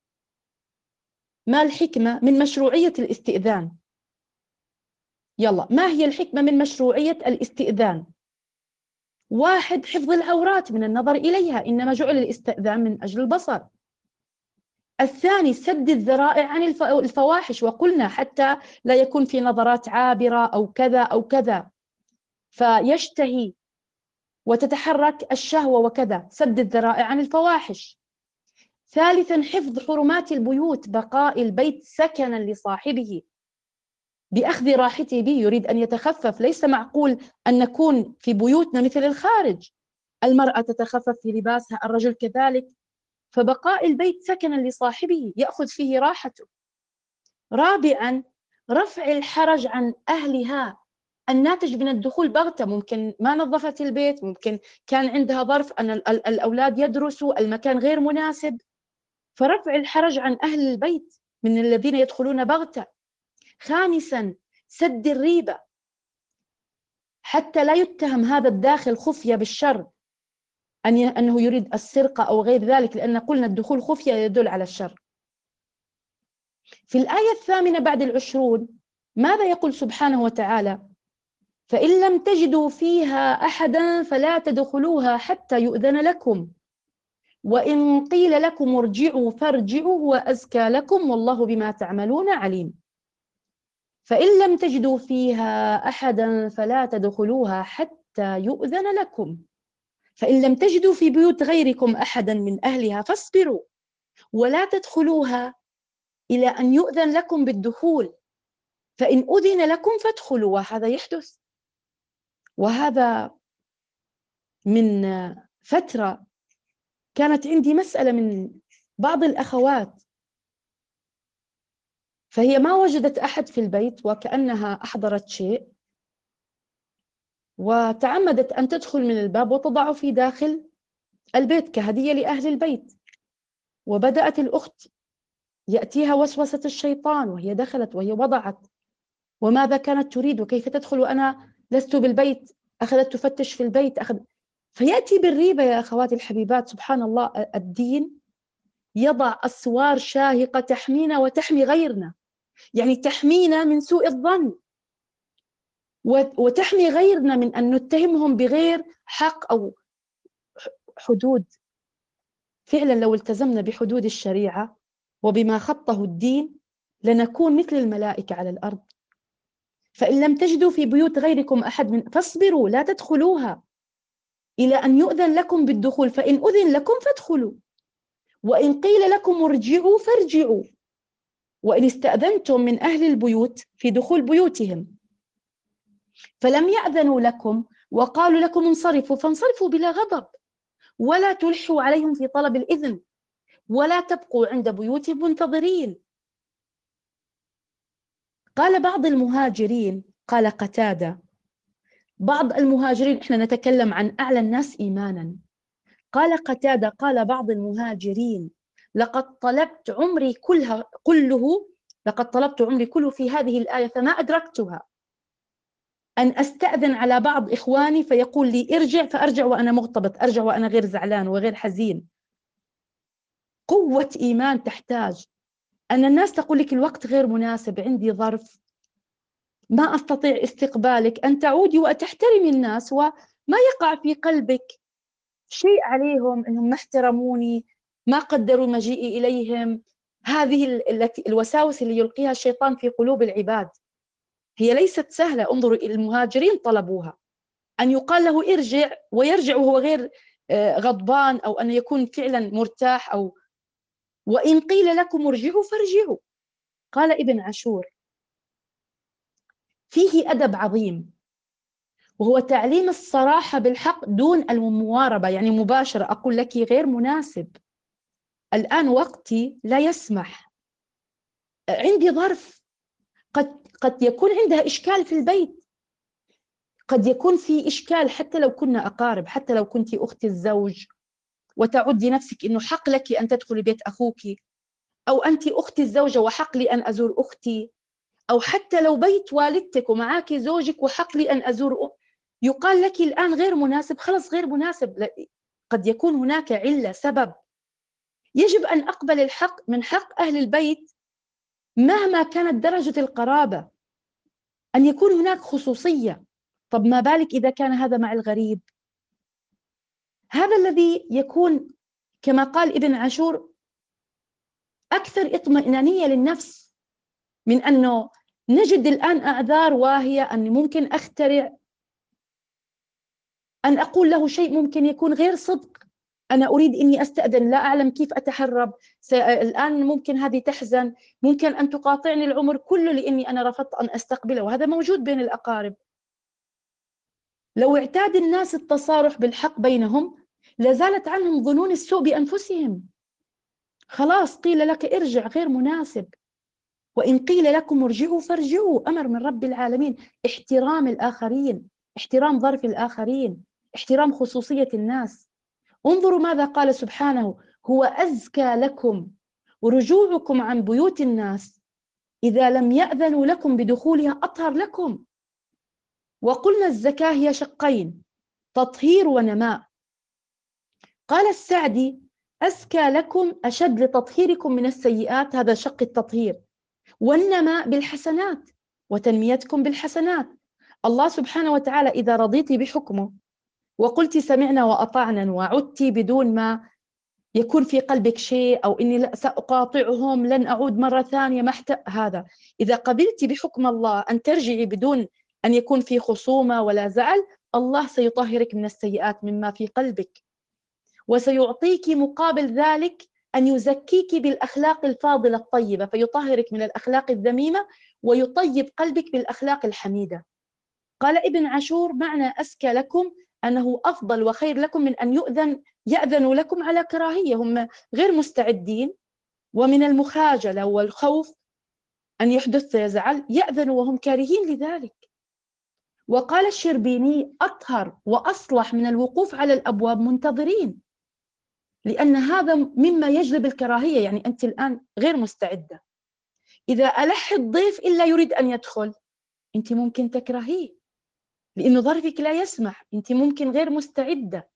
ما الحكمة من مشروعية الاستئذان؟ يلا، ما هي الحكمة من مشروعية الاستئذان؟ واحد، حفظ العورات من النظر إليها، إنما جعل الاستئذان من أجل البصر. الثاني، سد الذرائع عن الفواحش، وقلنا حتى لا يكون في نظرات عابرة أو كذا أو كذا فيشتهي وتتحرك الشهوة وكذا، سد الذرائع عن الفواحش. ثالثا، حفظ حرمات البيوت، بقاء البيت سكنا لصاحبه بأخذ راحته به، يريد أن يتخفف. ليس معقول أن نكون في بيوتنا مثل الخارج، المرأة تتخفف في لباسها، الرجل كذلك، فبقاء البيت سكنا لصاحبه يأخذ فيه راحته. رابعا، رفع الحرج عن أهلها الناتج من الدخول بغتة، ممكن ما نظفت البيت، ممكن كان عندها ظرف أن الأولاد يدرسوا، المكان غير مناسب، فرفع الحرج عن أهل البيت من الذين يدخلون بغتة. خامسا، سد الريبة، حتى لا يتهم هذا الداخل خفية بالشر أنه يريد السرقة أو غير ذلك، لأن قلنا الدخول خفية يدل على الشر. في الآية الثامنة بعد العشرون ماذا يقول سبحانه وتعالى؟ فإن لم تجدوا فيها أحدا فلا تدخلوها حتى يؤذن لكم، وإن قيل لكم ارجعوا فارجعوا هو أزكى لكم والله بما تعملون عليم. فإن لم تجدوا فيها أحدا فلا تدخلوها حتى يؤذن لكم، فإن لم تجدوا في بيوت غيركم أحدا من أهلها فاصبروا ولا تدخلوها إلى أن يؤذن لكم بالدخول، فإن أذن لكم فادخلوا. وهذا يحدث، وهذا من فترة كانت عندي مسألة من بعض الأخوات، فهي ما وجدت أحد في البيت وكأنها أحضرت شيء، وتعمدت أن تدخل من الباب وتضع في داخل البيت كهدية لأهل البيت. وبدأت الأخت يأتيها وسوسة الشيطان وهي دخلت وهي وضعت، وماذا كانت تريد وكيف تدخل وأنا لست بالبيت، أخذت تفتش في البيت، أخذ فيأتي بالريبة. يا أخواتي الحبيبات، سبحان الله، الدين يضع أسوار شاهقة تحمينا وتحمي غيرنا، يعني تحمينا من سوء الظن وتحمي غيرنا من أن نتهمهم بغير حق أو حدود. فعلا لو التزمنا بحدود الشريعة وبما خطه الدين لنكون مثل الملائكة على الأرض. فإن لم تجدوا في بيوت غيركم أحد من فاصبروا لا تدخلوها إلى أن يؤذن لكم بالدخول، فإن أذن لكم فادخلوا وإن قيل لكم ارجعوا فارجعوا. وإن استأذنتم من أهل البيوت في دخول بيوتهم فلم يأذنوا لكم وقالوا لكم انصرفوا فانصرفوا بلا غضب، ولا تلحوا عليهم في طلب الإذن، ولا تبقوا عند بيوتهم منتظرين. قال بعض المهاجرين، قال قتادة، بعض المهاجرين، إحنا نتكلم عن أعلى الناس إيمانا، قال قتادة قال بعض المهاجرين لقد طلبت عمري كلها كله لقد طلبت عمري كله في هذه الآية فما أدركتها، أن أستأذن على بعض إخواني فيقول لي ارجع فأرجع وأنا مغتبط، أرجع وأنا غير زعلان وغير حزين. قوة إيمان تحتاج أن الناس تقول لك الوقت غير مناسب، عندي ظرف، ما أستطيع استقبالك، أن تعودي وتحترمي الناس وما يقع في قلبك شيء عليهم أنهم ما احترموني، ما قدروا مجيئي إليهم. هذه الوساوس اللي يلقيها الشيطان في قلوب العباد هي ليست سهلة. انظروا، المهاجرين طلبوها، أن يقال له ارجع ويرجع وهو غير غضبان أو أن يكون فعلا مرتاح، أو وإن قيل لكم ارجعوا فارجعوا. قال ابن عاشور فيه أدب عظيم، وهو تعليم الصراحة بالحق دون المواربة، يعني مباشرة أقول لك غير مناسب، الآن وقتي لا يسمح، عندي ظرف، قد قد يكون عندها إشكال في البيت، قد يكون في إشكال حتى لو كنا أقارب، حتى لو كنت أخت الزوج وتعدي نفسك إنه حق لك أن تدخلي بيت أخوك، أو أنت أختي الزوجة وحق لي أن أزور أختي، أو حتى لو بيت والدتك ومعاك زوجك وحق لي أن أزور أ... يقال لك الآن غير مناسب، خلص غير مناسب. قد يكون هناك علة، سبب. يجب أن أقبل الحق من حق أهل البيت مهما كانت درجة القرابة، أن يكون هناك خصوصية. طب ما بالك إذا كان هذا مع الغريب؟ هذا الذي يكون كما قال ابن عاشور أكثر اطمئنانية للنفس من أنه نجد الآن أعذار واهية، أن ممكن أخترع، أن أقول له شيء ممكن يكون غير صدق. أنا أريد إني أستأذن، لا أعلم كيف أتحرب، الآن ممكن هذه تحزن، ممكن أن تقاطعني العمر كله لأني أنا رفضت أن أستقبله، وهذا موجود بين الأقارب. لو اعتاد الناس التصارح بالحق بينهم لزالت عنهم ظنون السوء بأنفسهم. خلاص قيل لك ارجع غير مناسب، وإن قيل لكم ارجعوا فارجعوا، أمر من رب العالمين. احترام الآخرين، احترام ظرف الآخرين، احترام خصوصية الناس. انظروا ماذا قال سبحانه: هو أزكى لكم، ورجوعكم عن بيوت الناس إذا لم يأذنوا لكم بدخولها أطهر لكم. وقلنا الزكاة هي شقين، تطهير ونماء. قال السعدي: أزكى لكم أشد لتطهيركم من السيئات، هذا شق التطهير، والنماء بالحسنات وتنميتكم بالحسنات. الله سبحانه وتعالى إذا رضيتي بحكمه وقلت سمعنا وأطعنا وعدت بدون ما يكون في قلبك شيء أو إني لا سأقاطعهم لن أعود مرة ثانية محت... هذا إذا قبلت بحكم الله أن ترجعي بدون أن يكون في خصومة ولا زعل، الله سيطهرك من السيئات مما في قلبك، وسيعطيك مقابل ذلك أن يزكيك بالأخلاق الفاضلة الطيبة، فيطهرك من الأخلاق الذميمة ويطيب قلبك بالأخلاق الحميدة. قال ابن عاشور: معنى أزكى لكم أنه أفضل وخير لكم من أن يؤذن يأذنوا لكم على كراهية، هم غير مستعدين، ومن المخاجلة والخوف أن يحدث زعل يأذنوا وهم كارهين لذلك. وقال الشربيني: أطهر وأصلح من الوقوف على الأبواب منتظرين، لأن هذا مما يجلب الكراهية. يعني أنت الآن غير مستعدة، إذا ألح الضيف إلا يريد أن يدخل أنت ممكن تكرهيه لأنه ظرفك لا يسمح، أنت ممكن غير مستعدة،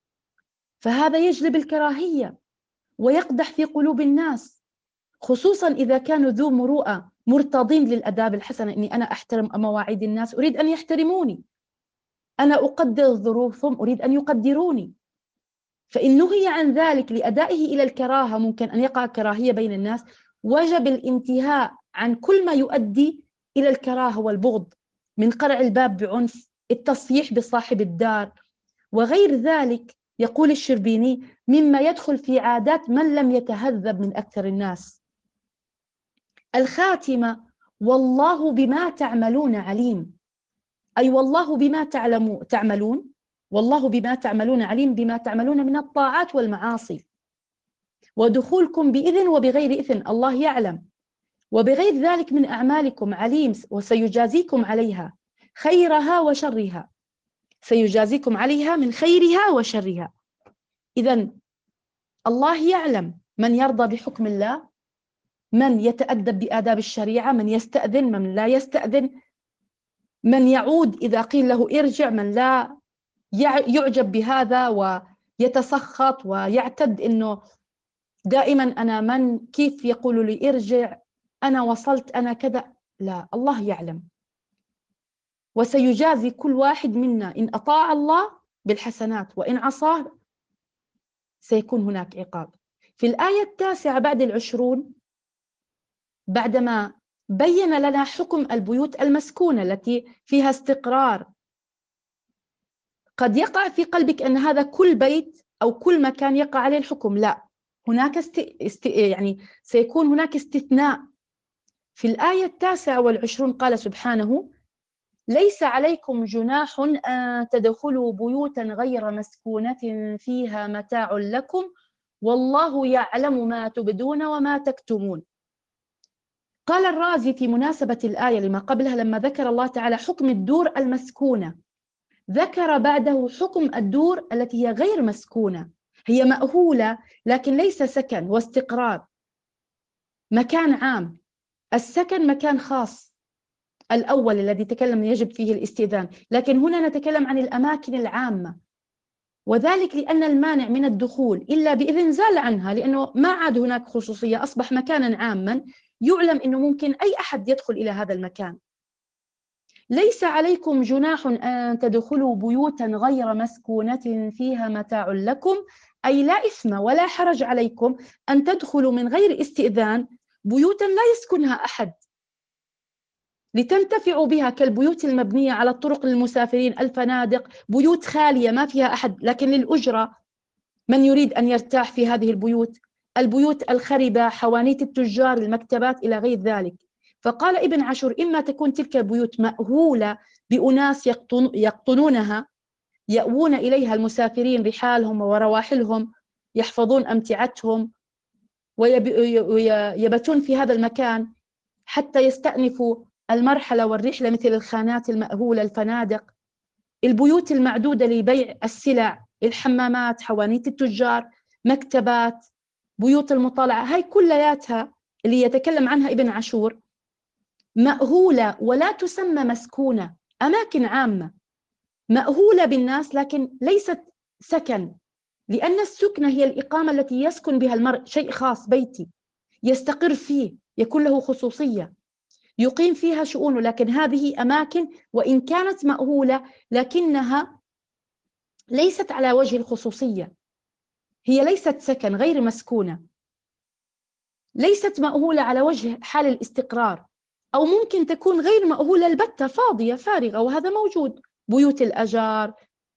فهذا يجلب الكراهية ويقدح في قلوب الناس، خصوصا إذا كانوا ذو مروءة مرتضين للأداب الحسنة، إني أنا أحترم مواعيد الناس، أريد أن يحترموني، أنا أقدر ظروفهم، أريد أن يقدروني. فإن نهي عن ذلك لأدائه إلى الكراهة ممكن أن يقع كراهية بين الناس، وجب الانتهاء عن كل ما يؤدي إلى الكراهة والبغض، من قرع الباب بعنف، التصييح بصاحب الدار وغير ذلك. يقول الشربيني: مما يدخل في عادات من لم يتهذب من أكثر الناس. الخاتمة: والله بما تعملون عليم، أي والله بما تعلمون تعملون والله بما تعملون عليم، بما تعملون من الطاعات والمعاصي، ودخولكم بإذن وبغير إذن الله يعلم، وبغير ذلك من أعمالكم عليم، وسيجازيكم عليها خيرها وشرها، سيجازيكم عليها من خيرها وشرها. إذن الله يعلم من يرضى بحكم الله، من يتأدب بآداب الشريعة، من يستأذن، من لا يستأذن، من يعود إذا قيل له ارجع، من لا يعجب بهذا ويتسخط ويعتد إنه دائما أنا من كيف يقول لي ارجع، أنا وصلت، أنا كذا. لا، الله يعلم، وسيجازي كل واحد منا إن أطاع الله بالحسنات، وإن عصاه سيكون هناك عقاب. في الآية التاسعة بعد العشرون، بعدما بين لنا حكم البيوت المسكونة التي فيها استقرار، قد يقع في قلبك أن هذا كل بيت أو كل مكان يقع عليه الحكم، لا، هناك است... است... يعني سيكون هناك استثناء. في الآية التاسعة والعشرون قال سبحانه: ليس عليكم جناح أن تدخلوا بيوتا غير مسكونة فيها متاع لكم والله يعلم ما تبدون وما تكتمون. قال الرازي في مناسبة الآية لما قبلها، لما ذكر الله تعالى حكم الدور المسكونة، ذكر بعده حكم الدور التي هي غير مسكونة، هي مأهولة لكن ليس سكن واستقرار، مكان عام. السكن مكان خاص الأول الذي تكلم يجب فيه الاستئذان، لكن هنا نتكلم عن الأماكن العامة، وذلك لأن المانع من الدخول إلا بإذن زال عنها، لأنه ما عاد هناك خصوصية، أصبح مكانا عاما يعلم أنه ممكن أي أحد يدخل إلى هذا المكان. ليس عليكم جناح أن تدخلوا بيوتا غير مسكونة فيها متاع لكم، أي لا إثم ولا حرج عليكم أن تدخلوا من غير استئذان بيوتا لا يسكنها أحد لتنتفعوا بها، كالبيوت المبنية على الطرق للمسافرين، الفنادق، بيوت خالية ما فيها أحد لكن للأجرة، من يريد أن يرتاح في هذه البيوت، البيوت الخربة، حوانيت التجار، المكتبات إلى غير ذلك. فقال ابن عاشور إما تكون تلك البيوت مأهولة بأناس يقطن يقطنونها، يأوون إليها المسافرين رحالهم ورواحلهم، يحفظون أمتعتهم ويبتون في هذا المكان حتى يستأنفوا المرحلة والرحلة، مثل الخانات المأهولة، الفنادق، البيوت المعدودة لبيع السلع، الحمامات، حوانيت التجار، مكتبات، بيوت المطالعة، هاي كلياتها اللي يتكلم عنها ابن عاشور مأهولة ولا تسمى مسكونة، أماكن عامة مأهولة بالناس لكن ليست سكن، لأن السكنة هي الإقامة التي يسكن بها المرء، شيء خاص، بيتي يستقر فيه، يكون له خصوصية، يقيم فيها شؤونه. لكن هذه أماكن وإن كانت مأهولة لكنها ليست على وجه الخصوصية، هي ليست سكن، غير مسكونة، ليست مأهولة على وجه حال الاستقرار، أو ممكن تكون غير مأهولة البتة، فاضية فارغة، وهذا موجود، بيوت الأجار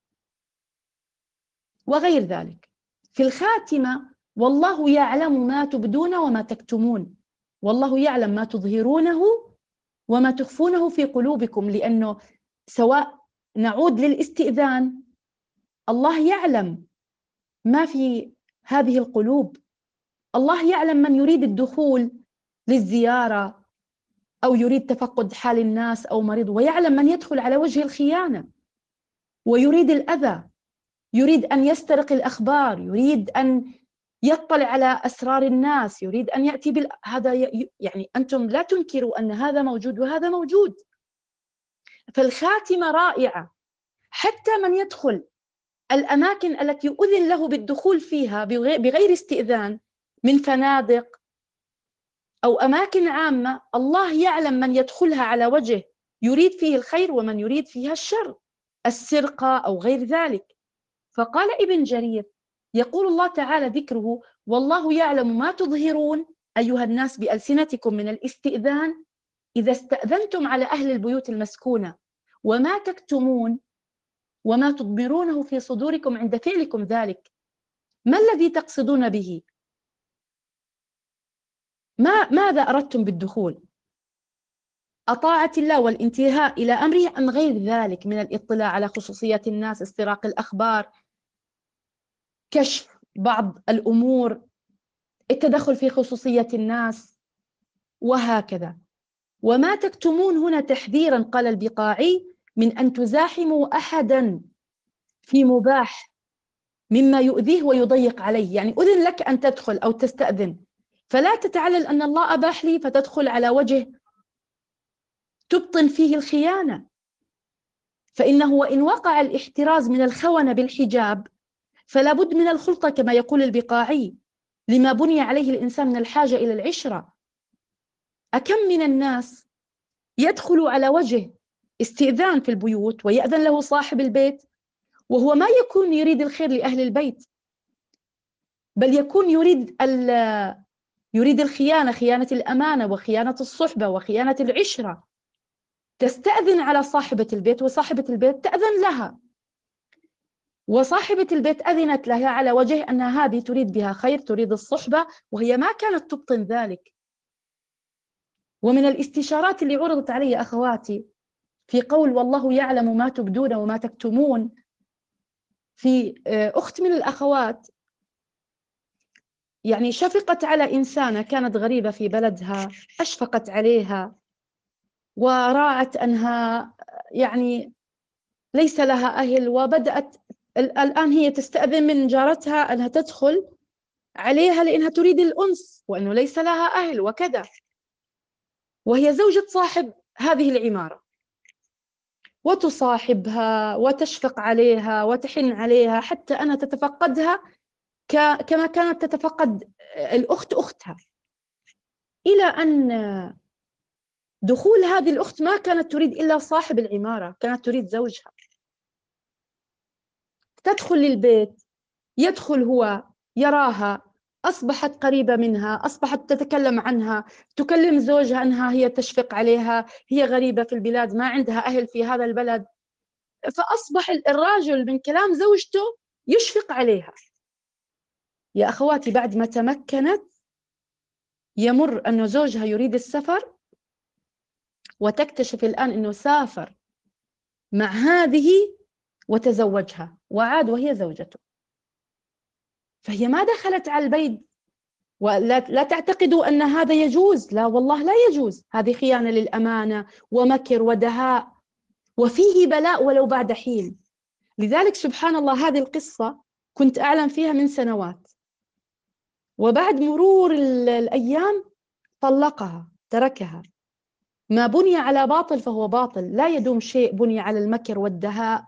وغير ذلك. في الخاتمة: والله يعلم ما تبدون وما تكتمون، والله يعلم ما تظهرونه وما تخفونه في قلوبكم، لأنه سواء نعود للاستئذان، الله يعلم ما في هذه القلوب، الله يعلم من يريد الدخول للزيارة أو يريد تفقد حال الناس أو مريض، ويعلم من يدخل على وجه الخيانة ويريد الأذى، يريد أن يسترق الأخبار، يريد أن يطلع على أسرار الناس، يريد أن يأتي بال... هذا ي... يعني أنتم لا تنكروا أن هذا موجود وهذا موجود. فالخاتمة رائعة، حتى من يدخل الأماكن التي أذن له بالدخول فيها بغير استئذان من فنادق أو أماكن عامة، الله يعلم من يدخلها على وجه يريد فيه الخير ومن يريد فيها الشر، السرقة أو غير ذلك. فقال ابن جرير: يقول الله تعالى ذكره: والله يعلم ما تظهرون أيها الناس بألسنتكم من الاستئذان إذا استأذنتم على أهل البيوت المسكونة، وما تكتمون وما تضمرونه في صدوركم عند فعلكم ذلك. ما الذي تقصدون به؟ ما ماذا أردتم بالدخول؟ أطاعة الله والانتهاء إلى أمره أم غير ذلك من الاطلاع على خصوصيات الناس، استراق الأخبار، كشف بعض الأمور، التدخل في خصوصية الناس، وهكذا. وما تكتمون هنا تحذيرا، قال البقاعي، من أن تزاحموا أحدا في مباح مما يؤذيه ويضيق عليه. يعني أذن لك أن تدخل أو تستأذن، فلا تتعلل أن الله أباح لي فتدخل على وجه تبطن فيه الخيانة، فإنه وإن وقع الاحتراز من الخونة بالحجاب فلا بد من الخلطة كما يقول البقاعي، لما بني عليه الإنسان من الحاجة إلى العشرة. أكم من الناس يدخل على وجه استئذان في البيوت ويأذن له صاحب البيت وهو ما يكون يريد الخير لأهل البيت، بل يكون يريد يريد الخيانة، خيانة الأمانة وخيانة الصحبة وخيانة العشرة. تستأذن على صاحبة البيت وصاحبة البيت تأذن لها، وصاحبة البيت أذنت لها على وجه أن هذه تريد بها خير، تريد الصحبة، وهي ما كانت تبطن ذلك. ومن الاستشارات اللي عرضت علي أخواتي في قول والله يعلم ما تبدون وما تكتمون، في أخت من الأخوات يعني شفقت على إنسانة كانت غريبة في بلدها، أشفقت عليها وراعت أنها يعني ليس لها أهل، وبدأت الآن هي تستأذن من جارتها أنها تدخل عليها لأنها تريد الأنس، وأنه ليس لها أهل وكذا، وهي زوجة صاحب هذه العمارة، وتصاحبها وتشفق عليها وتحن عليها حتى أنا تتفقدها كما كانت تتفقد الأخت أختها، إلى أن دخول هذه الأخت ما كانت تريد إلا صاحب العمارة، كانت تريد زوجها. تدخل للبيت، يدخل هو، يراها، أصبحت قريبة منها، أصبحت تتكلم عنها، تكلم زوجها أنها هي تشفق عليها، هي غريبة في البلاد، ما عندها أهل في هذا البلد. فأصبح الراجل من كلام زوجته يشفق عليها. يا أخواتي، بعد ما تمكنت يمر أنه زوجها يريد السفر، وتكتشف الآن أنه سافر مع هذه وتزوجها وعاد وهي زوجته. فهي ما دخلت على البيت، ولا لا تعتقدوا أن هذا يجوز، لا والله لا يجوز، هذه خيانة للأمانة ومكر ودهاء، وفيه بلاء ولو بعد حين. لذلك سبحان الله هذه القصة كنت أعلم فيها من سنوات، وبعد مرور الأيام طلقها، تركها. ما بني على باطل فهو باطل، لا يدوم شيء بني على المكر والدهاء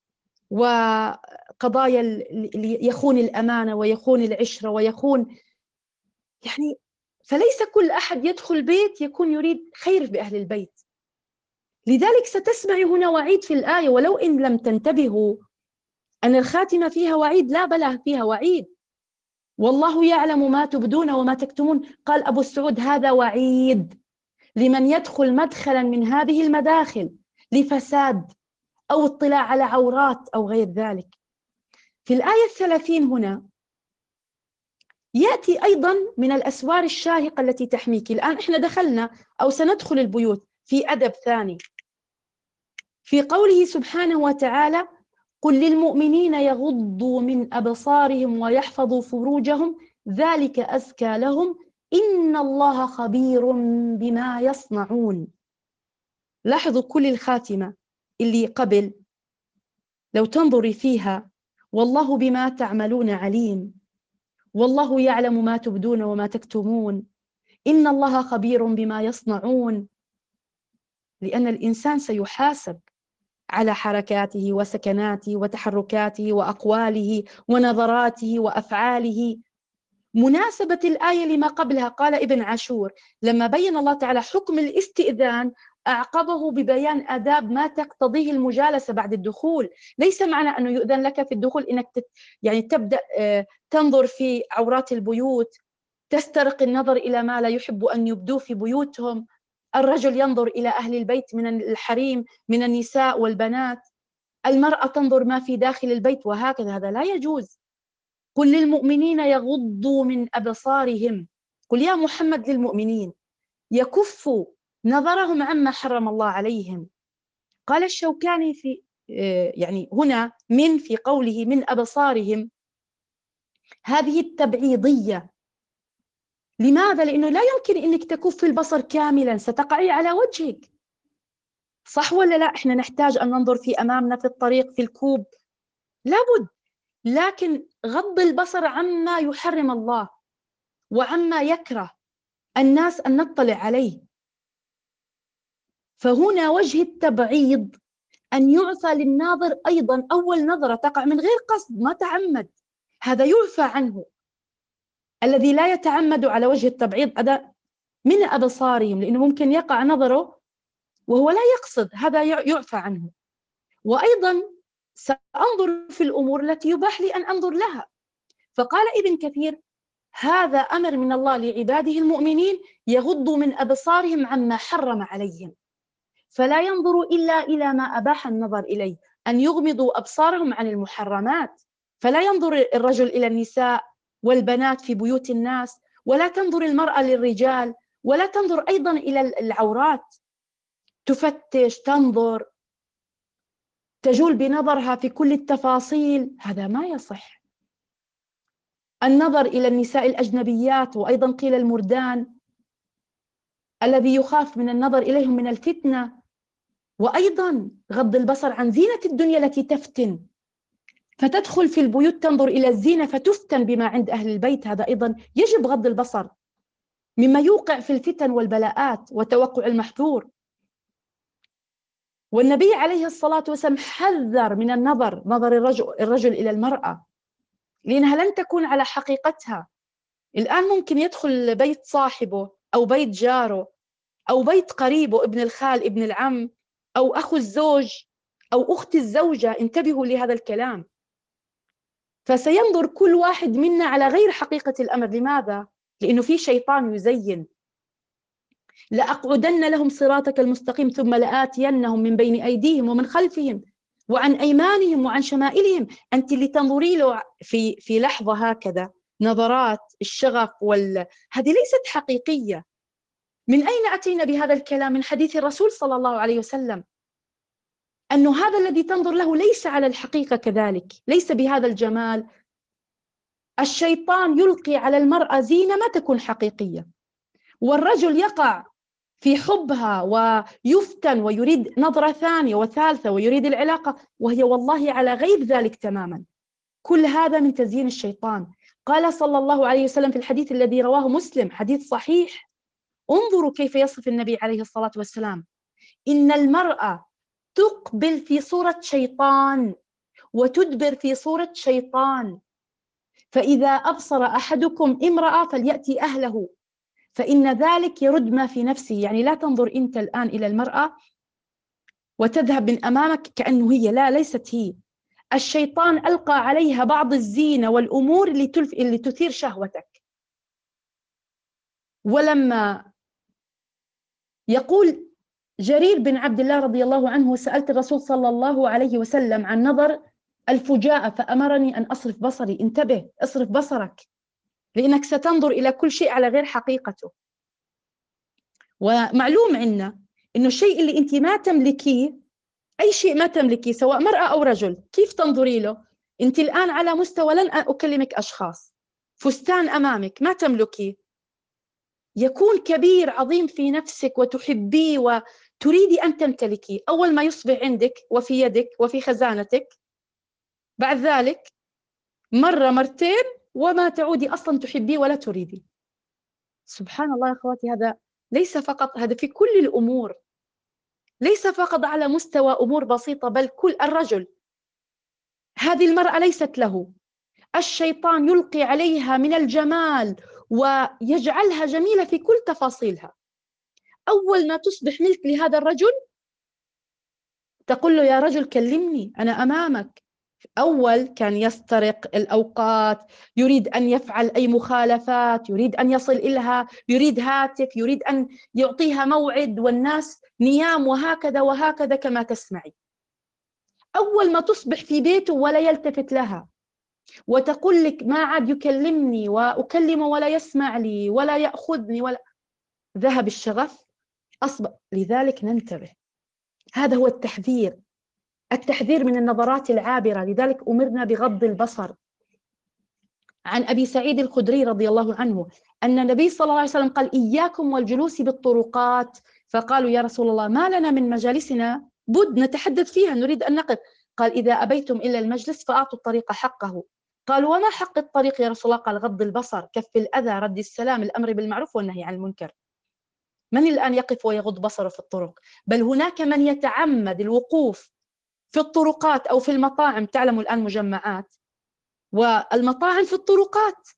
وقضايا اللي يخون الأمانة ويخون العشرة ويخون، يعني فليس كل أحد يدخل بيت يكون يريد خير بأهل البيت. لذلك ستسمع هنا وعيد في الآية، ولو إن لم تنتبهوا أن الخاتمة فيها وعيد، لا بلا فيها وعيد. والله يعلم ما تبدون وما تكتمون. قال أبو السعود هذا وعيد لمن يدخل مدخلا من هذه المداخل لفساد أو اطلاع على عورات أو غير ذلك. في الآية الثلاثين هنا يأتي أيضا من الأسوار الشاهقة التي تحميك. الآن إحنا دخلنا أو سندخل البيوت في أدب ثاني، في قوله سبحانه وتعالى: قل للمؤمنين يغضوا من أبصارهم ويحفظوا فروجهم ذلك أزكى لهم إن الله خبير بما يصنعون. لاحظوا كل الخاتمة اللي قبل لو تنظري فيها: والله بما تعملون عليم، والله يعلم ما تبدون وما تكتمون، إن الله خبير بما يصنعون. لأن الإنسان سيحاسب على حركاته وسكناته وتحركاته وأقواله ونظراته وأفعاله. مناسبة الآية لما قبلها، قال ابن عاشور لما بين الله تعالى حكم الاستئذان أعقبه ببيان آداب ما تقتضيه المجالسة بعد الدخول. ليس معنى أنه يؤذن لك في الدخول إنك تت يعني تبدأ تنظر في عورات البيوت، تسترق النظر إلى ما لا يحب أن يبدوه في بيوتهم. الرجل ينظر إلى أهل البيت من الحريم من النساء والبنات، المرأة تنظر ما في داخل البيت، وهكذا. هذا لا يجوز. قل للمؤمنين يغضوا من أبصارهم، قل يا محمد للمؤمنين يكفوا نظرهم عما حرم الله عليهم. قال الشوكاني في يعني هنا من في قوله من أبصارهم هذه التبعيضية. لماذا؟ لأنه لا يمكن أنك تكف البصر كاملا، ستقعي على وجهك، صح ولا لا؟ إحنا نحتاج أن ننظر في أمامنا، في الطريق، في الكوب، لابد. لكن غض البصر عما يحرم الله وعما يكره الناس أن نطلع عليه. فهنا وجه التبعيض أن يعفى للناظر أيضا. أول نظرة تقع من غير قصد، ما تعمد، هذا يعفى عنه. الذي لا يتعمد على وجه التبعيض هذا من أبصارهم، لأنه ممكن يقع نظره وهو لا يقصد، هذا يعفى عنه. وأيضا سأنظر في الأمور التي يباح لي أن أنظر لها. فقال ابن كثير هذا أمر من الله لعباده المؤمنين يغضوا من أبصارهم عما حرم عليهم، فلا ينظروا إلا إلى ما أباح النظر إليه، أن يغمضوا أبصارهم عن المحرمات. فلا ينظر الرجل إلى النساء والبنات في بيوت الناس، ولا تنظر المرأة للرجال، ولا تنظر أيضا إلى العورات، تفتش، تنظر، تجول بنظرها في كل التفاصيل، هذا ما يصح. النظر إلى النساء الأجنبيات، وأيضا قيل المردان، الذي يخاف من النظر إليهم من الفتنة، وأيضا غض البصر عن زينة الدنيا التي تفتن، فتدخل في البيوت تنظر إلى الزينة فتفتن بما عند أهل البيت، هذا أيضا يجب غض البصر مما يوقع في الفتن والبلاءات وتوقع المحذور. والنبي عليه الصلاة والسلام حذر من النظر، نظر الرجل, الرجل إلى المرأة، لأنها لن تكون على حقيقتها. الآن ممكن يدخل بيت صاحبه أو بيت جاره أو بيت قريبه، ابن الخال، ابن العم، أو أخو الزوج أو أخت الزوجة، انتبهوا لهذا الكلام. فسينظر كل واحد منا على غير حقيقة الأمر. لماذا؟ لأنه في شيطان يزين. لأقعدن لهم صراطك المستقيم ثم لآتينهم من بين أيديهم ومن خلفهم وعن أيمانهم وعن شمائلهم. أنت اللي تنظري له في في لحظة هكذا، نظرات الشغف وال... هذه ليست حقيقية. من أين أتينا بهذا الكلام؟ من حديث الرسول صلى الله عليه وسلم، أنه هذا الذي تنظر له ليس على الحقيقة كذلك، ليس بهذا الجمال. الشيطان يلقي على المرأة زينة ما تكون حقيقية، والرجل يقع في حبها ويفتن ويريد نظرة ثانية وثالثة ويريد العلاقة وهي والله على غير ذلك تماما. كل هذا من تزيين الشيطان. قال صلى الله عليه وسلم في الحديث الذي رواه مسلم، حديث صحيح، انظروا كيف يصف النبي عليه الصلاة والسلام: إن المرأة تقبل في صورة شيطان وتدبر في صورة شيطان، فإذا أبصر أحدكم امرأة فليأتي أهله فإن ذلك يرد ما في نفسه. يعني لا تنظر أنت الآن إلى المرأة وتذهب من أمامك كأنه هي، لا، ليست هي. الشيطان ألقى عليها بعض الزينة والأمور اللي, تلف... اللي تثير شهوتك. ولما يقول جرير بن عبد الله رضي الله عنه: سألت الرسول صلى الله عليه وسلم عن نظر الفجاءة فأمرني أن أصرف بصري. انتبه، اصرف بصرك، لأنك ستنظر إلى كل شيء على غير حقيقته. ومعلوم عنا إنه الشيء اللي أنت ما تملكيه، أي شيء ما تملكيه سواء مرأة أو رجل، كيف تنظري له؟ أنت الآن على مستوى، لن أكلمك أشخاص، فستان أمامك ما تملكيه، يكون كبير عظيم في نفسك وتحبيه وتريدي أن تمتلكيه، أول ما يصبح عندك وفي يدك وفي خزانتك، بعد ذلك مرة مرتين وما تعودي أصلا تحبيه ولا تريدي. سبحان الله يا أخواتي، هذا ليس فقط، هذا في كل الأمور، ليس فقط على مستوى أمور بسيطة، بل كل الرجل. هذه المرأة ليست له، الشيطان يلقي عليها من الجمال ويجعلها جميلة في كل تفاصيلها. أول ما تصبح ملك لهذا الرجل تقول له: يا رجل كلمني، أنا أمامك. أول كان يسترق الأوقات، يريد أن يفعل أي مخالفات، يريد أن يصل إلها، يريد هاتف، يريد أن يعطيها موعد والناس نيام، وهكذا وهكذا كما تسمعي. أول ما تصبح في بيته ولا يلتفت لها وتقول لك: ما عاد يكلمني وأكلمه ولا يسمع لي ولا يأخذني ولا، ذهب الشغف، أصبح. لذلك ننتبه، هذا هو التحذير، التحذير من النظرات العابرة. لذلك أمرنا بغض البصر. عن أبي سعيد الخدري رضي الله عنه أن النبي صلى الله عليه وسلم قال: إياكم والجلوس بالطرقات. فقالوا: يا رسول الله، ما لنا من مجالسنا بد نتحدث فيها، نريد أن نقف. قال: إذا أبيتم إلا المجلس فأعطوا الطريق حقه. قالوا: وما حق الطريق يا رسول الله؟ قال: غض البصر، كف الأذى، رد السلام، الأمر بالمعروف والنهي عن المنكر. من الآن يقف ويغض بصره في الطرق؟ بل هناك من يتعمد الوقوف في الطرقات أو في المطاعم. تعلموا الآن مجمعات والمطاعم في الطرقات،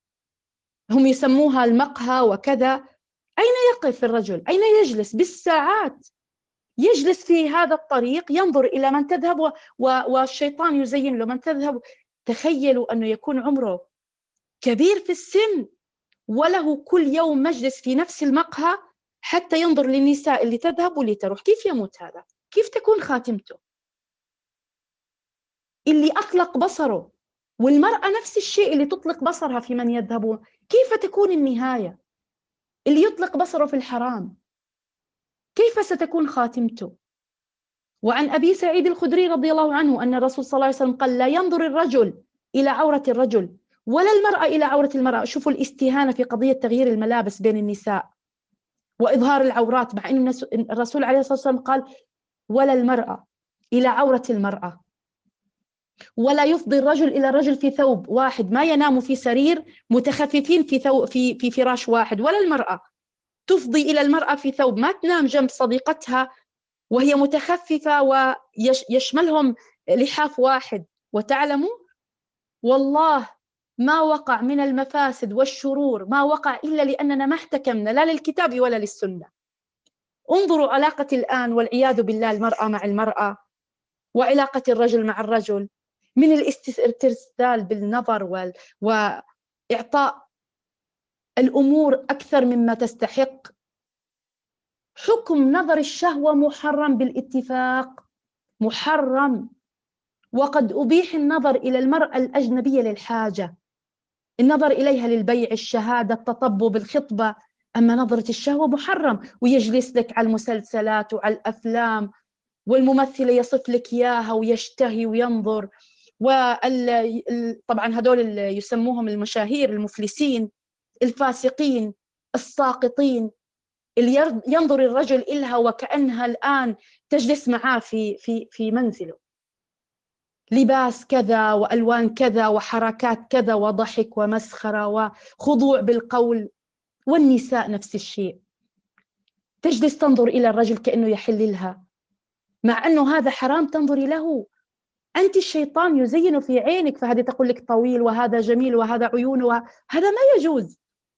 هم يسموها المقهى وكذا. أين يقف الرجل؟ أين يجلس؟ بالساعات يجلس في هذا الطريق، ينظر إلى من تذهب و... و... والشيطان يزين له من تذهب. تخيلوا أنه يكون عمره كبير في السن وله كل يوم مجلس في نفس المقهى حتى ينظر للنساء اللي تذهب واللي تروح. كيف يموت هذا؟ كيف تكون خاتمته؟ اللي أطلق بصره، والمرأة نفس الشيء اللي تطلق بصرها في من يذهبون، كيف تكون النهاية؟ اللي يطلق بصره في الحرام، كيف ستكون خاتمته؟ وعن أبي سعيد الخدري رضي الله عنه أن الرسول صلى الله عليه وسلم قال: لا ينظر الرجل إلى عورة الرجل ولا المرأة إلى عورة المرأة. شوفوا الاستهانة في قضية تغيير الملابس بين النساء وإظهار العورات، مع أن الرسول عليه الصلاة والسلام قال: ولا المرأة إلى عورة المرأة، ولا يفضي الرجل إلى الرجل في ثوب واحد، ما ينام في سرير متخففين في ثوب في في فراش واحد، ولا المرأة تفضي إلى المرأة في ثوب، ما تنام جنب صديقتها وهي متخففة ويشملهم لحاف واحد. وتعلموا والله ما وقع من المفاسد والشرور ما وقع إلا لأننا ما احتكمنا لا للكتاب ولا للسنة. انظروا علاقة الآن والعياذ بالله المرأة مع المرأة، وعلاقة الرجل مع الرجل، من الاسترسال بالنظر وال... وإعطاء الأمور أكثر مما تستحق. حكم نظر الشهوة محرم بالاتفاق، محرم. وقد أبيح النظر إلى المرأة الأجنبية للحاجة، النظر إليها للبيع، الشهادة، التطبب، الخطبة. أما نظرة الشهوة محرم، ويجلس لك على المسلسلات وعلى الأفلام والممثل يصف لك إياها ويشتهي وينظر. وطبعا هذول يسموهم المشاهير المفلسين الفاسقين الساقطين، اللي ينظر الرجل إلها وكأنها الآن تجلس معاه في في في منزله، لباس كذا وألوان كذا وحركات كذا وضحك ومسخرة وخضوع بالقول. والنساء نفس الشيء، تجلس تنظر إلى الرجل كأنه يحل لها، مع أنه هذا حرام تنظري له. أنت الشيطان يزين في عينك، فهذه تقول لك طويل وهذا جميل وهذا عيونه، هذا ما يجوز.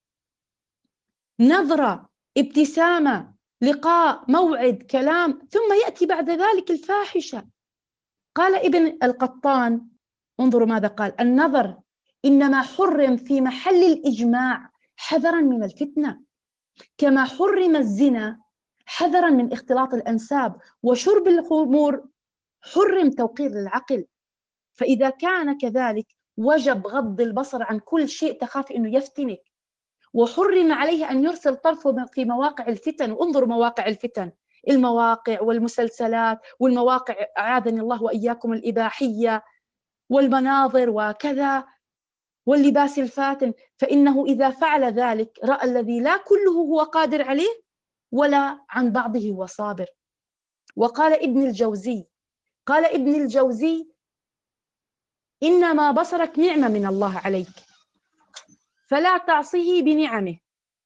نظرة، ابتسامة، لقاء، موعد، كلام، ثم يأتي بعد ذلك الفاحشة. قال ابن القطان، انظروا ماذا قال: النظر إنما حرم في محل الإجماع حذرا من الفتنة، كما حرم الزنا حذرا من اختلاط الأنساب، وشرب الخمور حرم توقير للعقل. فإذا كان كذلك وجب غض البصر عن كل شيء تخاف أنه يفتنك، وحرم عليه أن يرسل طرفه في مواقع الفتن. وانظروا مواقع الفتن، المواقع والمسلسلات والمواقع أعاذني الله وإياكم الإباحية والمناظر وكذا واللباس الفاتن. فإنه إذا فعل ذلك رأى الذي لا كله هو قادر عليه ولا عن بعضه هو صابر. وقال ابن الجوزي قال ابن الجوزي إنما بصرك نعمة من الله عليك، فلا تعصيه بنعمه،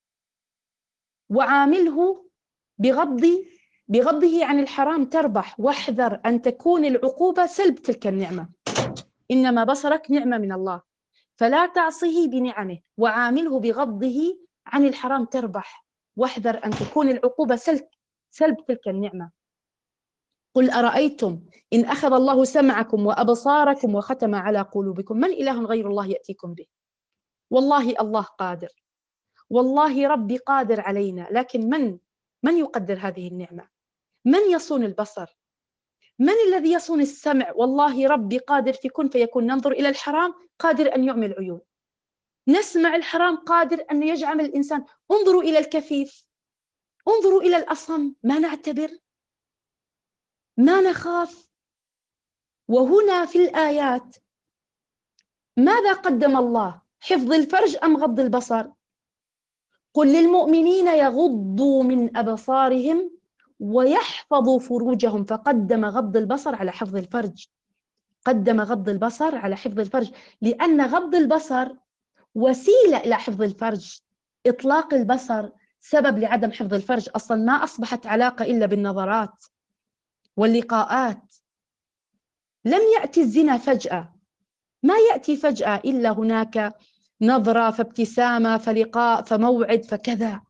وعامله بغض بغضه عن الحرام تربح، واحذر أن تكون العقوبة سلب تلك النعمة. إنما بصرك نعمة من الله، فلا تعصيه بنعمه، وعامله بغضه عن الحرام تربح، واحذر أن تكون العقوبة سلب سلب تلك النعمة. قل أرأيتم إن أخذ الله سمعكم وأبصاركم وختم على قلوبكم من إله غير الله يأتيكم به. والله الله قادر، والله ربي قادر علينا، لكن من من يقدر هذه النعمة؟ من يصون البصر؟ من الذي يصون السمع؟ والله ربي قادر في كن فيكون. ننظر إلى الحرام قادر أن يعمي العيون، نسمع الحرام قادر أن يجعل الإنسان. انظروا إلى الكفيف، انظروا إلى الأصم، ما نعتبر، ما نخاف. وهنا في الآيات ماذا قدم الله؟ حفظ الفرج أم غض البصر؟ قل للمؤمنين يغضوا من أبصارهم ويحفظوا فروجهم، فقدم غض البصر على حفظ الفرج. قدم غض البصر على حفظ الفرج، لأن غض البصر وسيلة إلى حفظ الفرج. إطلاق البصر سبب لعدم حفظ الفرج. أصلا ما أصبحت علاقة إلا بالنظرات واللقاءات. لم يأتي الزنا فجأة، ما يأتي فجأة، إلا هناك نظرة فابتسامة فلقاء فموعد فكذا.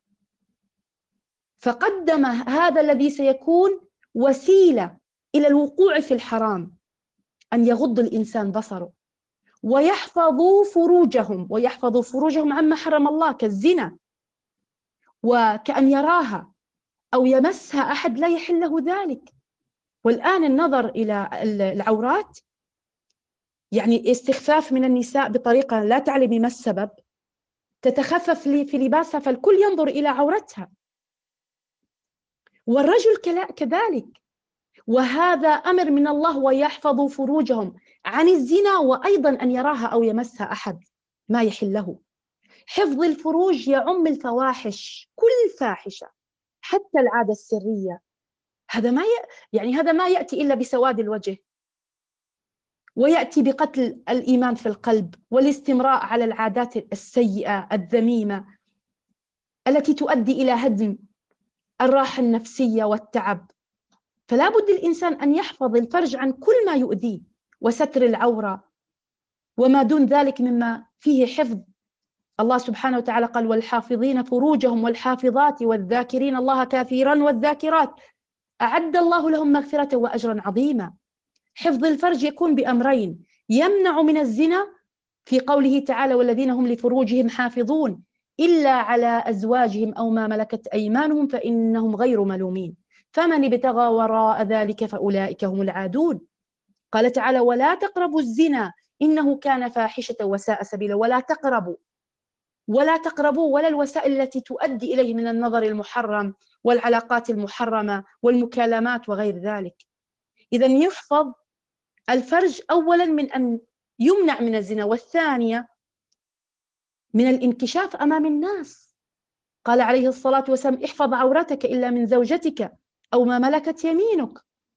فقدم هذا الذي سيكون وسيلة إلى الوقوع في الحرام، أن يغض الإنسان بصره ويحفظوا فروجهم. ويحفظوا فروجهم عما حرم الله كالزنا، وكأن يراها أو يمسها أحد لا يحل له ذلك. والآن النظر إلى العورات يعني استخفاف من النساء بطريقة لا تعلم ما السبب، تتخفف في لباسها فالكل ينظر إلى عورتها، والرجل كذلك. وهذا أمر من الله، ويحفظوا فروجهم عن الزنا، وأيضا أن يراها أو يمسها أحد ما يحل له. حفظ الفروج يعم الفواحش، كل فاحشة، حتى العادة السرية، هذا ما ي... يعني هذا ما يأتي إلا بسواد الوجه، ويأتي بقتل الإيمان في القلب والاستمراء على العادات السيئة الذميمة التي تؤدي إلى هدم الراحة النفسية والتعب. فلا بد الإنسان أن يحفظ الفرج عن كل ما يؤذيه، وستر العورة وما دون ذلك مما فيه حفظ. الله سبحانه وتعالى قال: والحافظين فروجهم والحافظات والذاكرين الله كثيرا والذاكرات أعد الله لهم مغفرة وأجرا عظيما. حفظ الفرج يكون بأمرين: يمنع من الزنا في قوله تعالى: والذين هم لفروجهم حافظون إلا على أزواجهم أو ما ملكت أيمانهم فإنهم غير ملومين، فمن ابتغى وراء ذلك فأولئك هم العادون. قال تعالى: ولا تقربوا الزنا إنه كان فاحشة وساء سبيلا. ولا تقربوا، ولا تقربوا ولا الوسائل التي تؤدي إليه من النظر المحرم والعلاقات المحرمة والمكالمات وغير ذلك. إذن يحفظ الفرج أولا من أن يمنع من الزنا، والثانية من الانكشاف أمام الناس. قال عليه الصلاة والسلام: احفظ عورتك إلا من زوجتك أو ما ملكت يمينك.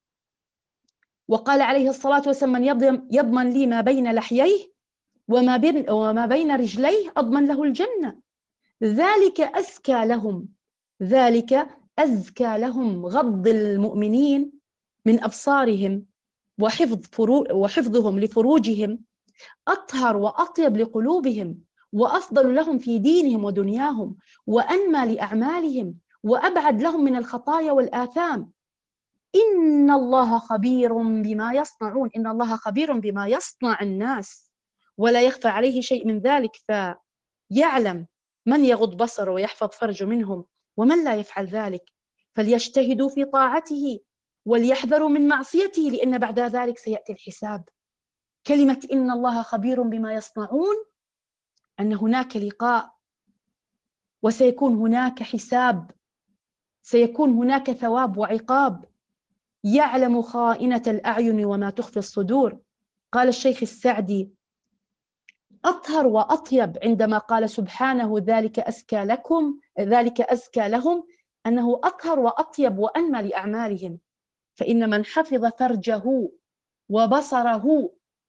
وقال عليه الصلاة والسلام: من يضمن لي ما بين لحييه وما بين, وما بين رجليه أضمن له الجنة. ذلك أزكى لهم، ذلك أزكى لهم. غض المؤمنين من أبصارهم وحفظ فرو وحفظهم لفروجهم أطهر وأطيب لقلوبهم، وأفضل لهم في دينهم ودنياهم، وأنمى لأعمالهم، وأبعد لهم من الخطايا والآثام. إن الله خبير بما يصنعون. إن الله خبير بما يصنع الناس ولا يخفى عليه شيء من ذلك. فيعلم من يغض بصره ويحفظ فرجه منهم ومن لا يفعل ذلك، فليجتهدوا في طاعته وليحذروا من معصيته، لأن بعد ذلك سيأتي الحساب. كلمة إن الله خبير بما يصنعون أن هناك لقاء، وسيكون هناك حساب، سيكون هناك ثواب وعقاب. يعلم خائنة الأعين وما تخفي الصدور. قال الشيخ السعدي: أطهر وأطيب عندما قال سبحانه: ذلك أزكى لكم، ذلك أزكى لهم، أنه أطهر وأطيب وأنمى لأعمالهم. فإن من حفظ فرجه وبصره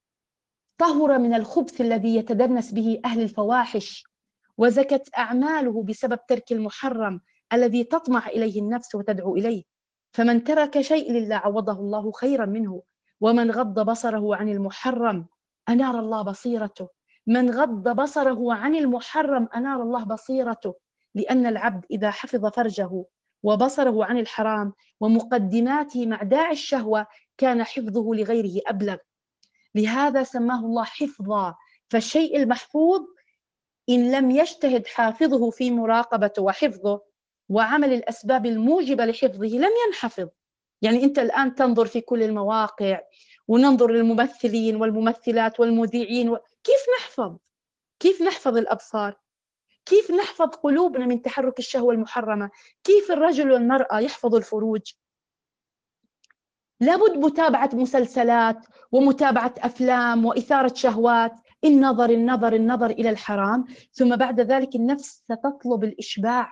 طهر من الخبث الذي يتدنس به أهل الفواحش، وزكت أعماله بسبب ترك المحرم الذي تطمع إليه النفس وتدعو إليه. فمن ترك شيء لله عوضه الله خيرا منه، ومن غض بصره عن المحرم أنار الله بصيرته. من غض بصره عن المحرم أنار الله بصيرته. لأن العبد إذا حفظ فرجه وبصره عن الحرام ومقدماته مع داعي الشهوة كان حفظه لغيره أبلغ. لهذا سماه الله حفظا. فالشيء المحفوظ إن لم يجتهد حافظه في مراقبته وحفظه وعمل الأسباب الموجبة لحفظه لم ينحفظ. يعني أنت الآن تنظر في كل المواقع وننظر للممثلين والممثلات والمذيعين و... كيف نحفظ؟ كيف نحفظ الأبصار؟ كيف نحفظ قلوبنا من تحرك الشهوة المحرمة؟ كيف الرجل والمرأة يحفظ الفروج؟ لابد متابعة مسلسلات ومتابعة أفلام وإثارة شهوات. النظر النظر النظر إلى الحرام، ثم بعد ذلك النفس ستطلب الإشباع.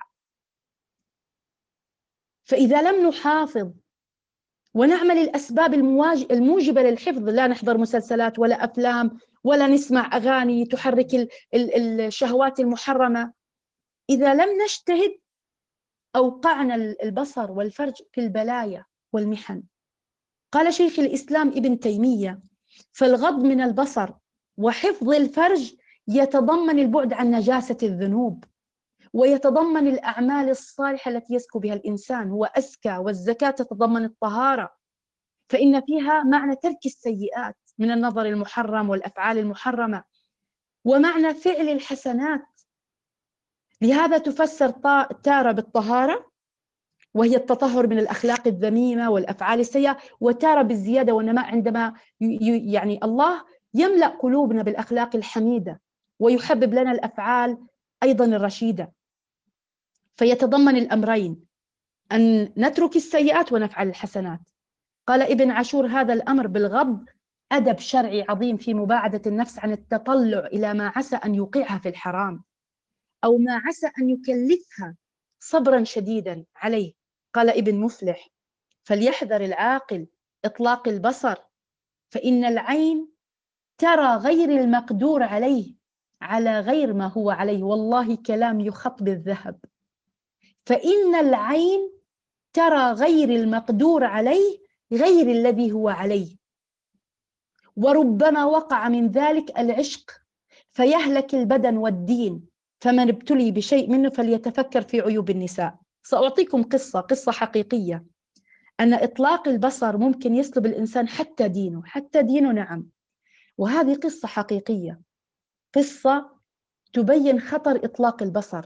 فإذا لم نحافظ ونعمل الأسباب الموجبة للحفظ، لا نحضر مسلسلات ولا أفلام ولا نسمع أغاني تحرك الشهوات المحرمة، إذا لم نجتهد أوقعنا البصر والفرج في البلايا والمحن. قال شيخ الإسلام ابن تيمية: فالغض من البصر وحفظ الفرج يتضمن البعد عن نجاسة الذنوب، ويتضمن الأعمال الصالحة التي يزكو بها الإنسان، هو أزكى. والزكاة تتضمن الطهارة، فإن فيها معنى ترك السيئات من النظر المحرم والأفعال المحرمة، ومعنى فعل الحسنات. لهذا تفسر تارة بالطهارة وهي التطهر من الأخلاق الذميمة والأفعال السيئة، وتارة بالزيادة والنماء عندما يعني الله يملأ قلوبنا بالأخلاق الحميدة ويحبب لنا الأفعال أيضا الرشيدة. فيتضمن الأمرين: أن نترك السيئات ونفعل الحسنات. قال ابن عاشور: هذا الأمر بالغض أدب شرعي عظيم في مباعدة النفس عن التطلع إلى ما عسى أن يوقعها في الحرام أو ما عسى أن يكلفها صبرا شديدا عليه. قال ابن مفلح: فليحذر العاقل إطلاق البصر، فإن العين ترى غير المقدور عليه على غير ما هو عليه. والله كلام يخط بالذهب. فإن العين ترى غير المقدور عليه غير الذي هو عليه، وربما وقع من ذلك العشق فيهلك البدن والدين. فمن ابتلي بشيء منه فليتفكر في عيوب النساء. سأعطيكم قصة قصة حقيقية، أن إطلاق البصر ممكن يسلب الإنسان حتى دينه، حتى دينه نعم. وهذه قصة حقيقية، قصة تبين خطر إطلاق البصر.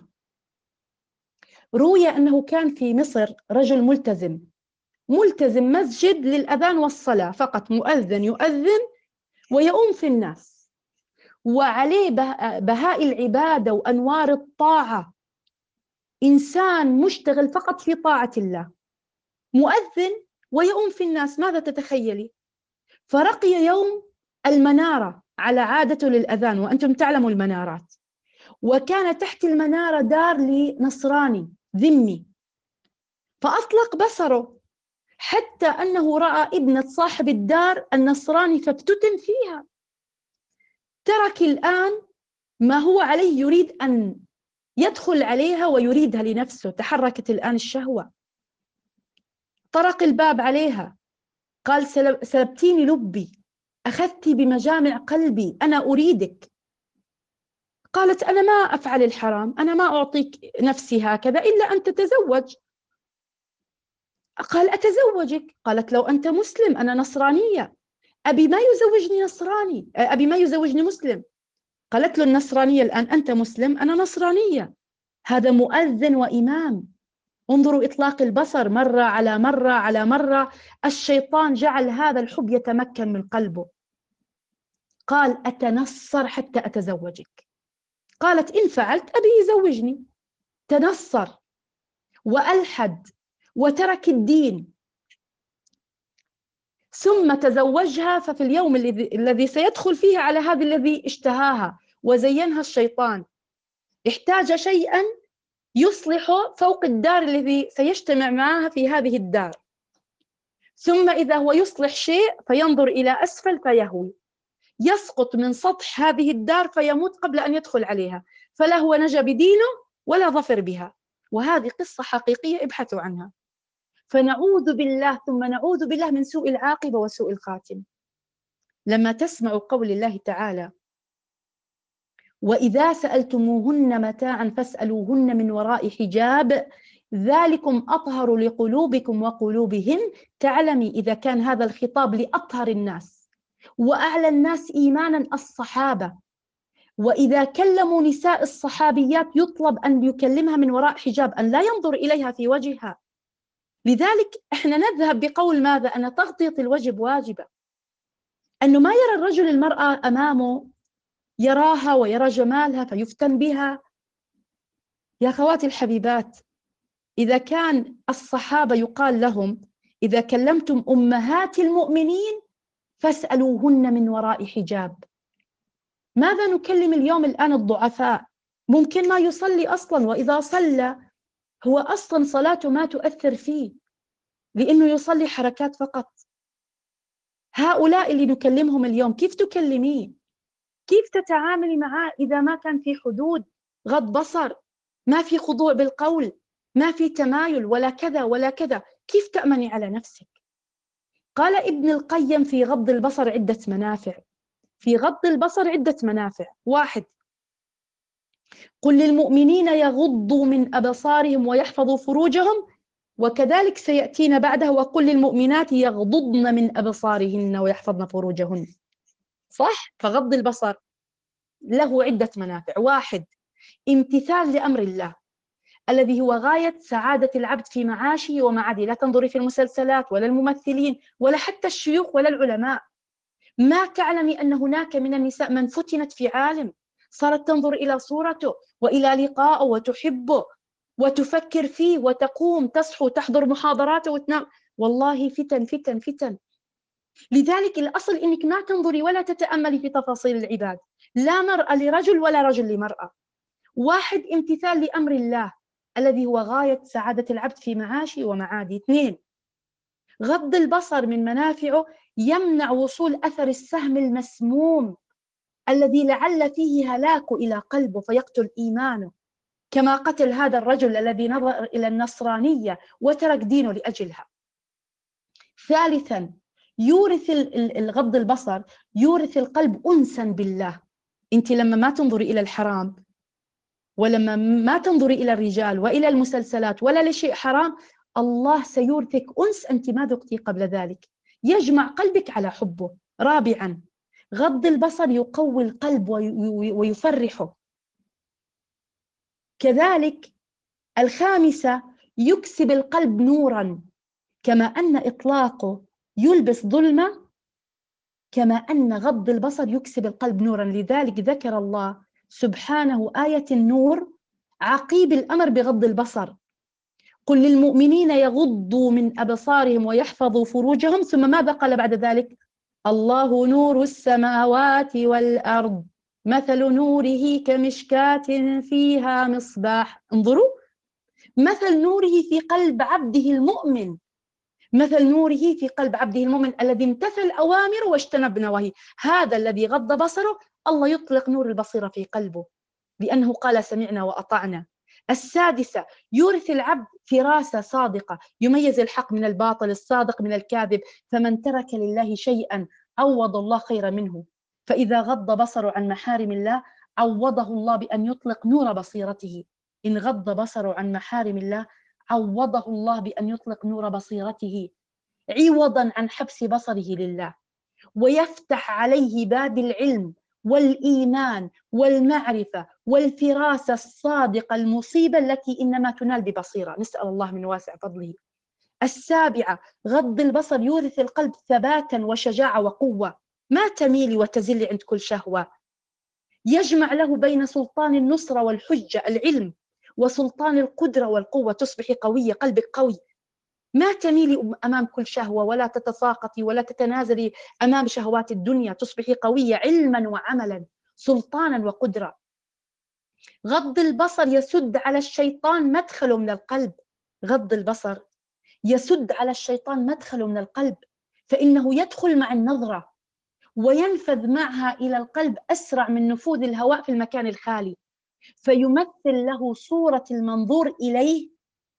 روي أنه كان في مصر رجل ملتزم، ملتزم مسجد للأذان والصلاة فقط، مؤذن يؤذن ويؤم في الناس، وعليه بهاء العبادة وأنوار الطاعة، إنسان مشتغل فقط في طاعة الله، مؤذن ويؤم في الناس. ماذا تتخيلي؟ فرقي يوم المنارة على عادته للأذان، وأنتم تعلموا المنارات، وكان تحت المنارة دار لنصراني ذمي، فأطلق بصره حتى أنه رأى ابنة صاحب الدار النصراني فافتتن فيها. ترك الآن ما هو عليه، يريد أن يدخل عليها ويريدها لنفسه. تحركت الآن الشهوة، طرق الباب عليها، قال سلبتيني لبي، أخذتي بمجامع قلبي، أنا أريدك. قالت أنا ما أفعل الحرام، أنا ما أعطيك نفسي هكذا إلا أن تتزوج. قال أتزوجك؟ قالت لو أنت مسلم، أنا نصرانية، أبي ما يزوجني نصراني، أبي ما يزوجني مسلم. قالت له النصرانية الآن أنت مسلم، أنا نصرانية، هذا مؤذن وإمام. انظروا إطلاق البصر، مرة على مرة على مرة الشيطان جعل هذا الحب يتمكن من قلبه. قال أتنصر حتى أتزوجك. قالت إن فعلت أبي يزوجني. تنصر وألحد وترك الدين، ثم تزوجها. ففي اليوم الذي الذي سيدخل فيه على هذا الذي اشتهاها وزينها الشيطان، احتاج شيئا يصلح فوق الدار الذي سيجتمع معها في هذه الدار، ثم إذا هو يصلح شيء فينظر إلى أسفل فيهوي، يسقط من سطح هذه الدار فيموت قبل أن يدخل عليها، فلا هو نجا بدينه ولا ظفر بها. وهذه قصة حقيقية، ابحثوا عنها. فنعوذ بالله ثم نعوذ بالله من سوء العاقبة وسوء الخاتم. لما تسمعوا قول الله تعالى وإذا سألتموهن متاعا فاسألوهن من وراء حجاب ذلكم أطهر لقلوبكم وقلوبهن، تعلمي إذا كان هذا الخطاب لأطهر الناس وأعلى الناس إيمانا الصحابة، وإذا كلموا نساء الصحابيات يطلب أن يكلمها من وراء حجاب، أن لا ينظر إليها في وجهها. لذلك احنا نذهب بقول ماذا؟ أن تغطية الوجه واجبة، أنه ما يرى الرجل المرأة أمامه، يراها ويرى جمالها فيفتن بها. يا أخواتي الحبيبات، إذا كان الصحابة يقال لهم إذا كلمتم أمهات المؤمنين فاسألوهن من وراء حجاب، ماذا نكلم اليوم الآن الضعفاء؟ ممكن ما يصلي أصلا، وإذا صلى هو أصلا صلاته ما تؤثر فيه لأنه يصلي حركات فقط. هؤلاء اللي نكلمهم اليوم كيف تكلميه؟ كيف تتعاملي معاه إذا ما كان في حدود غض بصر، ما في خضوع بالقول، ما في تمايل ولا كذا ولا كذا؟ كيف تأمني على نفسك؟ قال ابن القيم في غض البصر عدة منافع. في غض البصر عدة منافع. واحد، قل للمؤمنين يغضوا من أبصارهم ويحفظوا فروجهم، وكذلك سيأتينا بعده وقل للمؤمنات يغضضن من أبصارهن ويحفظن فروجهن. صح؟ فغض البصر له عدة منافع. واحد، امتثال لأمر الله الذي هو غاية سعادة العبد في معاشه ومعاده. لا تنظري في المسلسلات ولا الممثلين ولا حتى الشيوخ ولا العلماء. ما تعلمي أن هناك من النساء من فتنت في عالم صارت تنظر إلى صورته وإلى لقائه وتحبه وتفكر فيه وتقوم تصحو تحضر محاضراته وتنام. والله فتن فتن فتن. لذلك الأصل إنك ما تنظري ولا تتأملي في تفاصيل العباد، لا مرأة لرجل ولا رجل لمرأة. واحد، امتثال لأمر الله الذي هو غاية سعادة العبد في معاشه ومعاده. اثنين، غض البصر من منافعه يمنع وصول أثر السهم المسموم الذي لعل فيه هلاك إلى قلبه فيقتل إيمانه، كما قتل هذا الرجل الذي نظر إلى النصرانية وترك دينه لأجلها. ثالثاً، يورث الغض البصر يورث القلب أنساً بالله. أنت لما ما تنظري إلى الحرام، ولما ما تنظري إلى الرجال وإلى المسلسلات ولا لشيء حرام، الله سيورثك أنس أنت ما ذقتي قبل ذلك، يجمع قلبك على حبه. رابعاً، غض البصر يقوي القلب ويفرحه. كذلك الخامسة، يكسب القلب نوراً، كما أن إطلاقه يلبس ظلمة، كما أن غض البصر يكسب القلب نوراً. لذلك ذكر الله سبحانه آية النور عقيب الأمر بغض البصر: قل للمؤمنين يغضوا من أبصارهم ويحفظوا فروجهم، ثم ماذا قال بعد ذلك؟ الله نور السماوات والأرض مثل نوره كمشكاة فيها مصباح. انظروا، مثل نوره في قلب عبده المؤمن، مثل نوره في قلب عبده المؤمن الذي امتثل أوامره واجتنب نواهيه، هذا الذي غض بصره الله يطلق نور البصيرة في قلبه، لأنه قال سمعنا وأطعنا. السادسة، يورث العبد فراسة صادقة، يميز الحق من الباطل، الصادق من الكاذب، فمن ترك لله شيئا عوض الله خيرا منه. فإذا غض بصره عن محارم الله عوضه الله بأن يطلق نور بصيرته. إن غض بصره عن محارم الله عوضه الله بأن يطلق نور بصيرته عوضا عن حبس بصره لله، ويفتح عليه باب العلم والإيمان والمعرفة والفراسة الصادقة المصيبة التي إنما تنال ببصيرة، نسأل الله من واسع فضله. السابعة، غض البصر يورث القلب ثباتا وشجاعة وقوة، ما تميلي وتزلي عند كل شهوة، يجمع له بين سلطان النصرة والحجة العلم وسلطان القدرة والقوة، تصبحي قوية، قلبك قوي، ما تميلي أمام كل شهوة ولا تتساقطي ولا تتنازلي أمام شهوات الدنيا، تصبحي قوية علما وعملا، سلطانا وقدرة. غض البصر يسد على الشيطان مدخله من القلب، غض البصر يسد على الشيطان مدخله من القلب، فإنه يدخل مع النظرة وينفذ معها إلى القلب أسرع من نفوذ الهواء في المكان الخالي، فيمثل له صورة المنظور إليه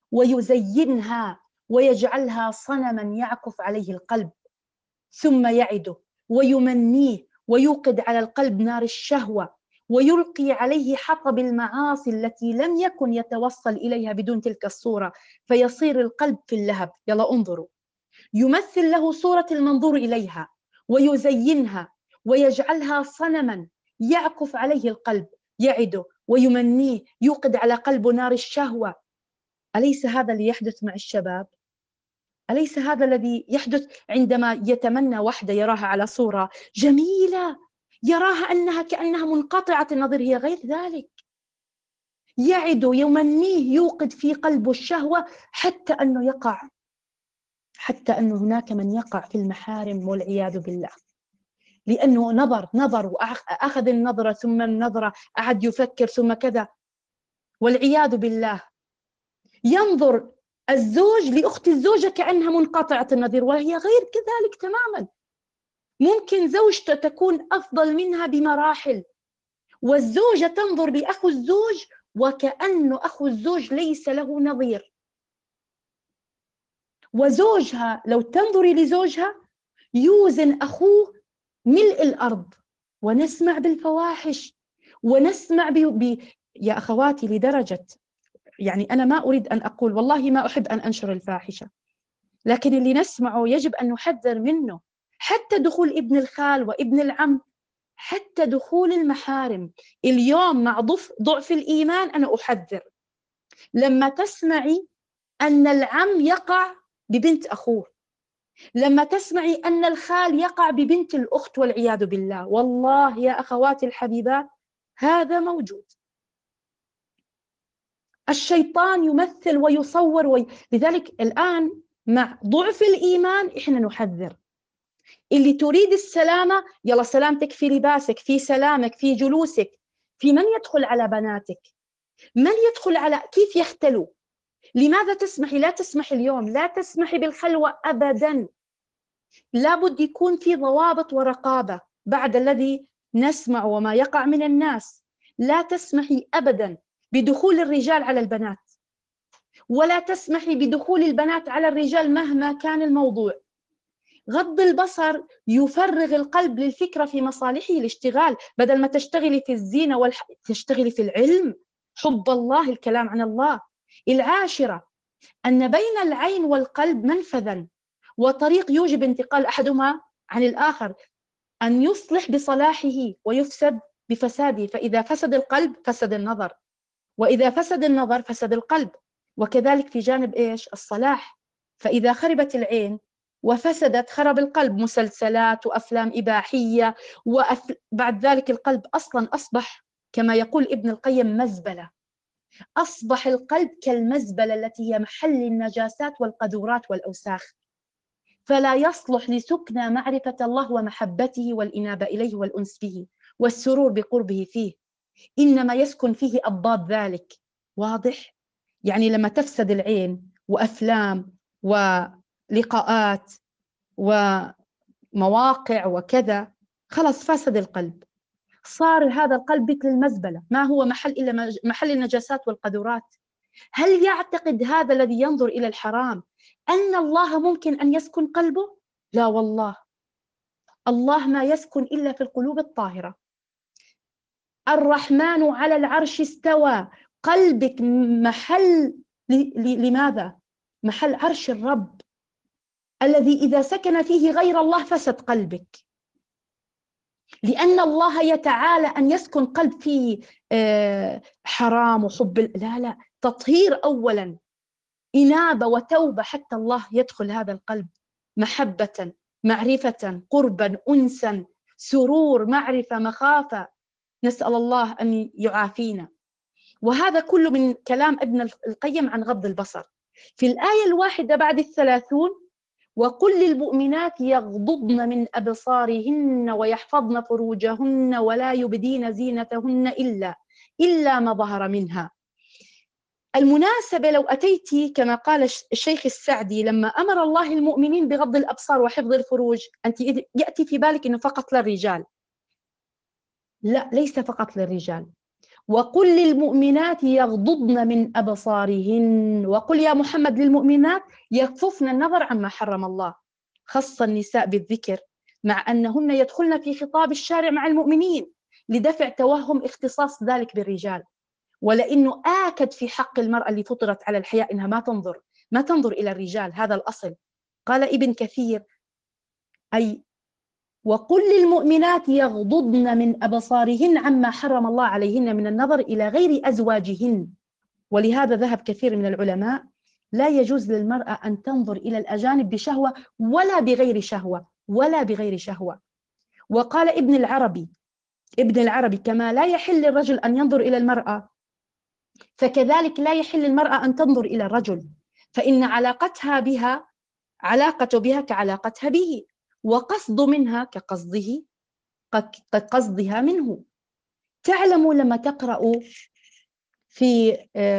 ويزينها ويجعلها صنما يعكف عليه القلب، ثم يعده ويمنيه ويوقد على القلب نار الشهوة ويلقي عليه حطب المعاصي التي لم يكن يتوصل إليها بدون تلك الصورة، فيصير القلب في اللهب. يلا انظروا، يمثل له صورة المنظور إليها ويزينها ويجعلها صنما يعكف عليه القلب، يعده ويمنيه، يوقد على قلبه نار الشهوة. أليس هذا اللي يحدث مع الشباب؟ أليس هذا الذي يحدث عندما يتمنى وحدة يراها على صورة جميلة، يراها أنها كأنها منقطعة النظر، هي غير ذلك، يعد يمنيه، يوقد في قلبه الشهوة حتى أنه يقع، حتى أنه هناك من يقع في المحارم والعياذ بالله، لأنه نظر نظر وأخذ النظرة ثم النظرة، أعد يفكر ثم كذا، والعياذ بالله. ينظر الزوج لأخت الزوجة كأنها منقطعة النظر وهي غير كذلك تماما، ممكن زوجته تكون أفضل منها بمراحل، والزوجة تنظر لأخو الزوج وكأنه أخو الزوج ليس له نظير، وزوجها لو تنظري لزوجها يوزن أخوه ملء الأرض. ونسمع بالفواحش ونسمع ب... ب... يا أخواتي لدرجة، يعني أنا ما أريد أن أقول، والله ما أحب أن أنشر الفاحشة، لكن اللي نسمعه يجب أن نحذر منه، حتى دخول ابن الخال وابن العم، حتى دخول المحارم. اليوم مع ضعف الإيمان أنا أحذر، لما تسمعي أن العم يقع ببنت أخوه، لما تسمعي أن الخال يقع ببنت الأخت والعياذ بالله، والله يا أخواتي الحبيبات هذا موجود. الشيطان يمثل ويصور وي... لذلك الآن مع ضعف الإيمان إحنا نحذر. اللي تريد السلامة، يلا سلامتك في لباسك، في سلامك، في جلوسك، في من يدخل على بناتك، من يدخل على كيف يختلوا، لماذا تسمحي؟ لا تسمحي اليوم، لا تسمحي بالخلوة أبدا. لابد يكون في ضوابط ورقابة بعد الذي نسمع وما يقع من الناس. لا تسمحي أبدا بدخول الرجال على البنات، ولا تسمحي بدخول البنات على الرجال مهما كان الموضوع. غض البصر يفرغ القلب للفكرة في مصالحه، الاشتغال، بدل ما تشتغلي في الزينة والح... تشتغلي في العلم، حب الله، الكلام عن الله. العاشرة أن بين العين والقلب منفذا وطريق يوجب انتقال أحدهما عن الآخر، أن يصلح بصلاحه ويفسد بفساده. فإذا فسد القلب فسد النظر، وإذا فسد النظر فسد القلب. وكذلك في جانب إيش؟ الصلاح. فإذا خربت العين وفسدت خرب القلب، مسلسلات وأفلام إباحية، وبعد ذلك القلب أصلا أصبح كما يقول ابن القيم مزبلة. أصبح القلب كالمزبلة التي هي محل النجاسات والقذورات والأوساخ، فلا يصلح لسكنى معرفة الله ومحبته والإنابة إليه والأنس به والسرور بقربه فيه، إنما يسكن فيه أضداد ذلك. واضح؟ يعني لما تفسد العين وأفلام ولقاءات ومواقع وكذا، خلاص فسد القلب، صار هذا القلب مثل المزبلة، ما هو محل إلا محل النجاسات والقذورات. هل يعتقد هذا الذي ينظر إلى الحرام أن الله ممكن أن يسكن قلبه؟ لا والله، الله ما يسكن إلا في القلوب الطاهرة. الرحمن على العرش استوى، قلبك محل لماذا؟ محل عرش الرب الذي إذا سكن فيه غير الله فسد قلبك، لأن الله يتعالى أن يسكن قلب فيه حرام وحب. لا لا، تطهير أولا، إنابة وتوبة حتى الله يدخل هذا القلب، محبة، معرفة، قربا، أنسا، سرور، معرفة، مخافة. نسأل الله أن يعافينا. وهذا كله من كلام ابن القيم عن غض البصر. في الآية الواحدة بعد الثلاثون: وقل للمؤمنات يغضضن من أبصارهن ويحفظن فروجهن ولا يبدين زينتهن إلا إلا ما ظهر منها. المناسبة لو أتيتي كما قال الشيخ السعدي لما أمر الله المؤمنين بغض الأبصار وحفظ الفروج، أنت يأتي في بالك أنه فقط للرجال. لا، ليس فقط للرجال. وقل للمؤمنات يغضضن من أبصارهن، وقل يا محمد للمؤمنات يكففن النظر عما حرم الله. خص النساء بالذكر مع أنهن يدخلن في خطاب الشارع مع المؤمنين لدفع توهم اختصاص ذلك بالرجال، ولأنه آكد في حق المرأة اللي فطرت على الحياء إنها ما تنظر ما تنظر إلى الرجال، هذا الأصل. قال ابن كثير: أي وقل للمؤمنات يغضضن من أبصارهن عما حرم الله عليهن من النظر إلى غير أزواجهن. ولهذا ذهب كثير من العلماء لا يجوز للمرأة أن تنظر إلى الأجانب بشهوة ولا بغير شهوة ولا بغير شهوة. وقال ابن العربي ابن العربي كما لا يحل للرجل أن ينظر إلى المرأة، فكذلك لا يحل للمرأة أن تنظر إلى الرجل، فإن علاقتها بها علاقة بها كعلاقتها به، وقصد منها كقصده كقصدها منه. تعلموا لما تقرأوا في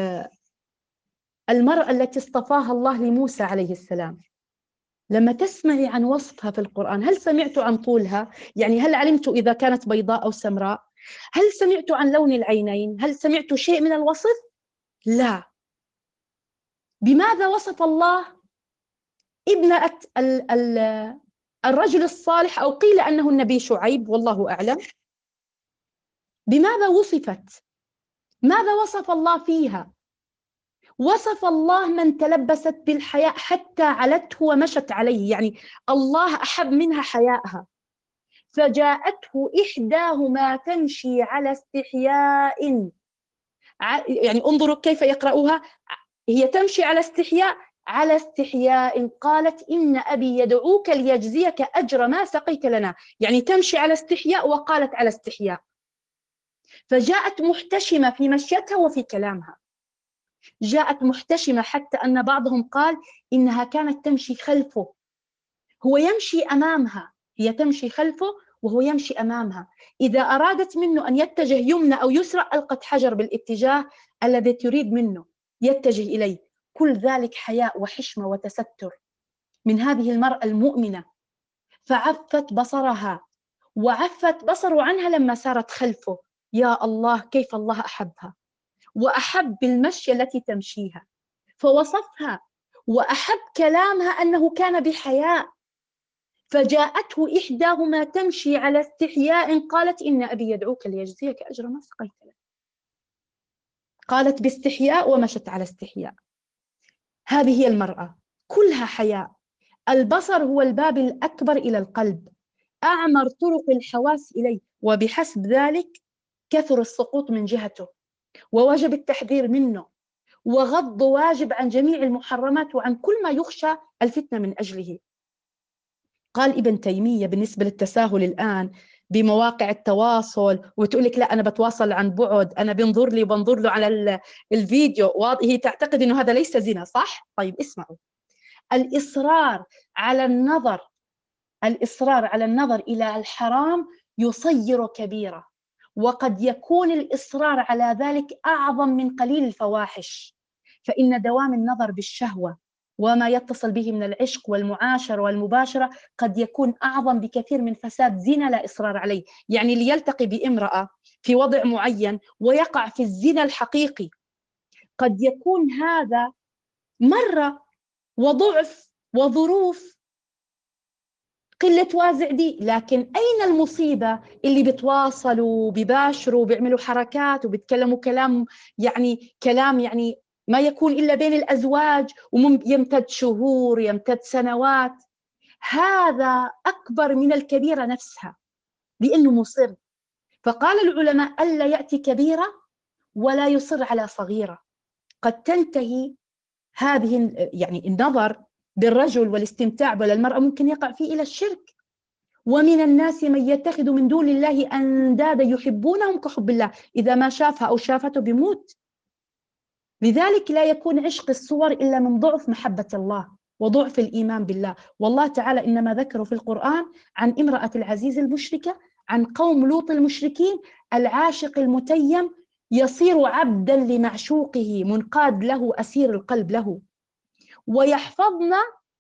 المرأة التي اصطفاها الله لموسى عليه السلام، لما تسمعي عن وصفها في القرآن، هل سمعت عن طولها؟ يعني هل علمت إذا كانت بيضاء أو سمراء؟ هل سمعت عن لون العينين؟ هل سمعت شيء من الوصف؟ لا. بماذا وصف الله ابنة الرجل الصالح، أو قيل أنه النبي شعيب والله أعلم؟ بماذا وصفت؟ ماذا وصف الله فيها؟ وصف الله من تلبست بالحياء حتى علته ومشت عليه، يعني الله أحب منها حياءها. فجاءته إحداهما تمشي على استحياء، يعني انظروا كيف يقرأوها، هي تمشي على استحياء على استحياء قالت إن أبي يدعوك ليجزيك أجر ما سقيت لنا، يعني تمشي على استحياء وقالت على استحياء. فجاءت محتشمة في مشيتها وفي كلامها، جاءت محتشمة حتى أن بعضهم قال إنها كانت تمشي خلفه، هو يمشي أمامها، هي تمشي خلفه وهو يمشي أمامها. إذا أرادت منه أن يتجه يمنى أو يسرى ألقت حجر بالاتجاه الذي تريد منه يتجه إليه. كل ذلك حياء وحشمة وتستر من هذه المرأة المؤمنة، فعفت بصرها وعفت بصره عنها لما سارت خلفه. يا الله كيف الله أحبها وأحب المشي التي تمشيها، فوصفها وأحب كلامها أنه كان بحياء. فجاءته إحداهما تمشي على استحياء قالت إن أبي يدعوك ليجزيك أجر ما سقيت له. قالت باستحياء ومشت على استحياء. هذه هي المرأة كلها حياء. البصر هو الباب الأكبر إلى القلب، أعمر طرق الحواس إليه، وبحسب ذلك كثر السقوط من جهته، ووجب التحذير منه، وغض واجب عن جميع المحرمات وعن كل ما يخشى الفتنة من أجله. قال ابن تيمية بالنسبة للتساهل الآن بمواقع التواصل، وتقول لك لا أنا بتواصل عن بعد، أنا بنظر لي وبنظر له على الفيديو، هي تعتقد أنه هذا ليس زنا، صح؟ طيب اسمعوا، الإصرار على النظر الإصرار على النظر إلى الحرام يصير كبيرة، وقد يكون الإصرار على ذلك أعظم من قليل الفواحش، فإن دوام النظر بالشهوة وما يتصل به من العشق والمعاشرة والمباشرة قد يكون أعظم بكثير من فساد زنا لا إصرار عليه. يعني ليلتقي بامرأة في وضع معين ويقع في الزنا الحقيقي، قد يكون هذا مرة وضعف وظروف قلة وازع دي، لكن أين المصيبة اللي بتواصلوا وبيباشروا وبيعملوا حركات وبيتكلموا كلام، يعني كلام يعني ما يكون إلا بين الأزواج ويمتد شهور يمتد سنوات. هذا أكبر من الكبيرة نفسها لأنه مصر. فقال العلماء ألا يأتي كبيرة ولا يصر على صغيرة. قد تنتهي هذه يعني النظر بالرجل والاستمتاع بالمرأة ممكن يقع فيه إلى الشرك. ومن الناس من يتخذ من دون الله أندادا يحبونهم كحب الله، إذا ما شافها أو شافته بموت. لذلك لا يكون عشق الصور إلا من ضعف محبة الله وضعف الإيمان بالله. والله تعالى إنما ذكروا في القرآن عن امرأة العزيز المشركة، عن قوم لوط المشركين، العاشق المتيم يصير عبدا لمعشوقه منقاد له أسير القلب له. ويحفظن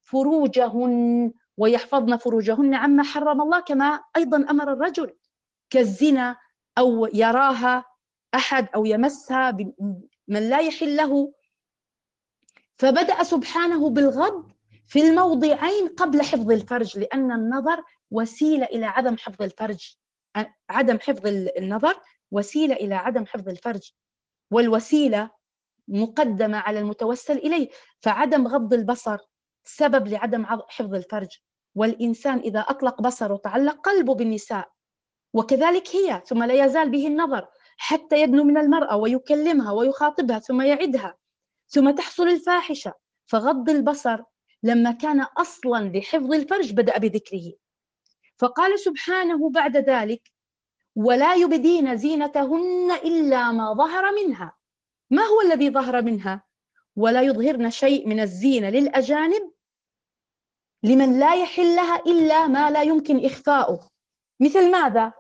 فروجهن ويحفظن فروجهن عما حرم الله، كما أيضا أمر الرجل كالزنا أو يراها أحد أو يمسها من لا يحل له. فبدأ سبحانه بالغض في الموضعين قبل حفظ الفرج، لأن النظر وسيلة إلى عدم حفظ الفرج. عدم حفظ النظر وسيلة إلى عدم حفظ الفرج، والوسيلة مقدمة على المتوسل إليه. فعدم غض البصر سبب لعدم حفظ الفرج، والإنسان إذا أطلق بصره تعلق قلبه بالنساء، وكذلك هي، ثم لا يزال به النظر حتى يدنو من المرأة ويكلمها ويخاطبها ثم يعدها ثم تحصل الفاحشة. فغض البصر لما كان أصلا لحفظ الفرج بدأ بذكره. فقال سبحانه بعد ذلك ولا يبدين زينتهن إلا ما ظهر منها. ما هو الذي ظهر منها؟ ولا يظهرن شيء من الزينة للأجانب لمن لا يحل لها إلا ما لا يمكن إخفاؤه. مثل ماذا؟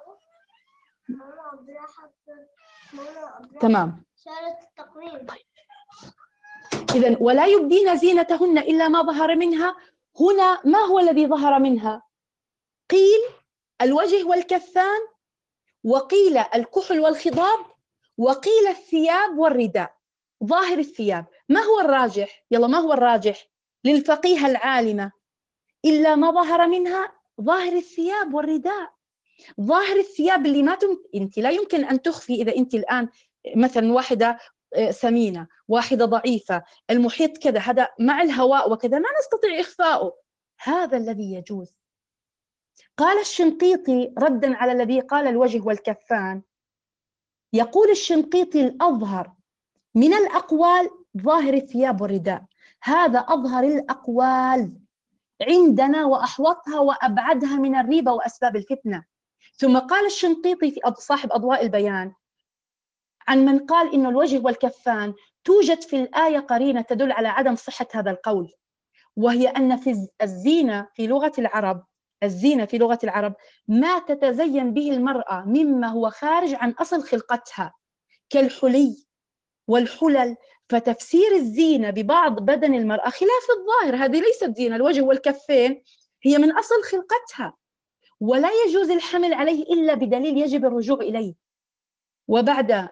تمام. طيب. إذن ولا يبدين زينتهن إلا ما ظهر منها، هنا ما هو الذي ظهر منها؟ قيل الوجه والكفان، وقيل الكحل والخضاب، وقيل الثياب والرداء. ظاهر الثياب. ما هو الراجح؟ يلا ما هو الراجح للفقيهة العالمة؟ إلا ما ظهر منها ظاهر الثياب والرداء. ظاهر الثياب اللي ما تم... أنت لا يمكن أن تخفي. إذا أنت الآن مثلا واحدة سمينة، واحدة ضعيفة، المحيط كذا، هذا مع الهواء وكذا ما نستطيع إخفاؤه، هذا الذي يجوز. قال الشنقيطي ردا على الذي قال الوجه والكفان، يقول الشنقيطي الأظهر من الأقوال ظاهر الثياب والرداء، هذا أظهر الأقوال عندنا وأحوطها وأبعدها من الريبة وأسباب الفتنة. ثم قال الشنقيطي في صاحب أضواء البيان عن من قال إن الوجه والكفان توجد في الآية قرينة تدل على عدم صحة هذا القول، وهي أن في الزينة في لغة العرب الزينة في لغة العرب ما تتزين به المرأة مما هو خارج عن أصل خلقتها، كالحلي والحلل. فتفسير الزينة ببعض بدن المرأة خلاف الظاهر. هذه ليست زينة. الوجه والكفين هي من أصل خلقتها، ولا يجوز الحمل عليه إلا بدليل يجب الرجوع إليه. وبعد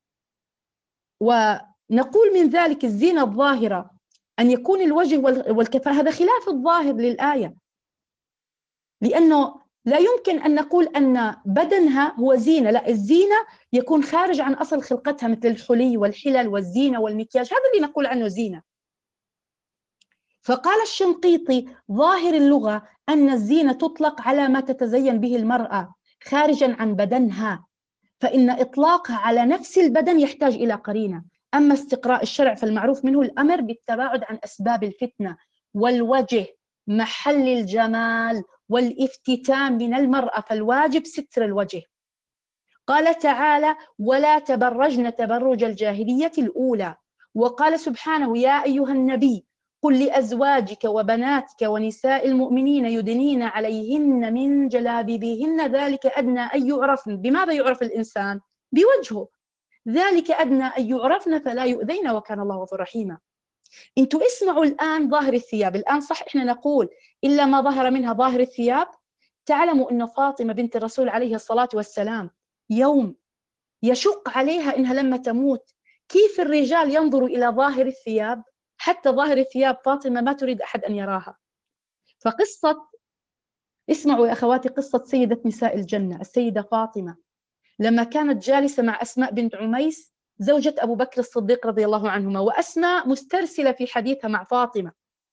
ونقول من ذلك الزينة الظاهرة أن يكون الوجه والكفين، هذا خلاف الظاهر للآية، لأنه لا يمكن أن نقول أن بدنها هو زينة. لا، الزينة يكون خارج عن أصل خلقتها، مثل الحلي والحلل والزينة والمكياج، هذا اللي نقول عنه زينة. فقال الشنقيطي: ظاهر اللغة أن الزينة تطلق على ما تتزين به المرأة خارجا عن بدنها، فإن إطلاقها على نفس البدن يحتاج إلى قرينة. أما استقراء الشرع فالمعروف منه الأمر بالتباعد عن أسباب الفتنة، والوجه محل الجمال والافتتان من المرأة، فالواجب ستر الوجه. قال تعالى: ولا تبرجن تبرج الجاهلية الأولى. وقال سبحانه: يا أيها النبي قل لأزواجك وبناتك ونساء المؤمنين يدنين عليهن من جلابيبهن ذلك أدنى أن يعرفن. بماذا يعرف الإنسان؟ بوجهه. ذلك أدنى أن يعرفن فلا يؤذين وكان الله غفورا رحيما. انتوا اسمعوا الآن ظاهر الثياب. الآن صح إحنا نقول إلا ما ظهر منها ظاهر الثياب. تعلموا أن فاطمة بنت الرسول عليه الصلاة والسلام يوم يشق عليها إنها لما تموت كيف الرجال ينظروا إلى ظاهر الثياب، حتى ظاهر الثياب فاطمة ما تريد أحد أن يراها. فقصة، اسمعوا يا أخواتي، قصة سيدة نساء الجنة السيدة فاطمة لما كانت جالسة مع أسماء بنت عميس زوجة أبو بكر الصديق رضي الله عنهما، وأسماء مسترسلة في حديثها مع فاطمة،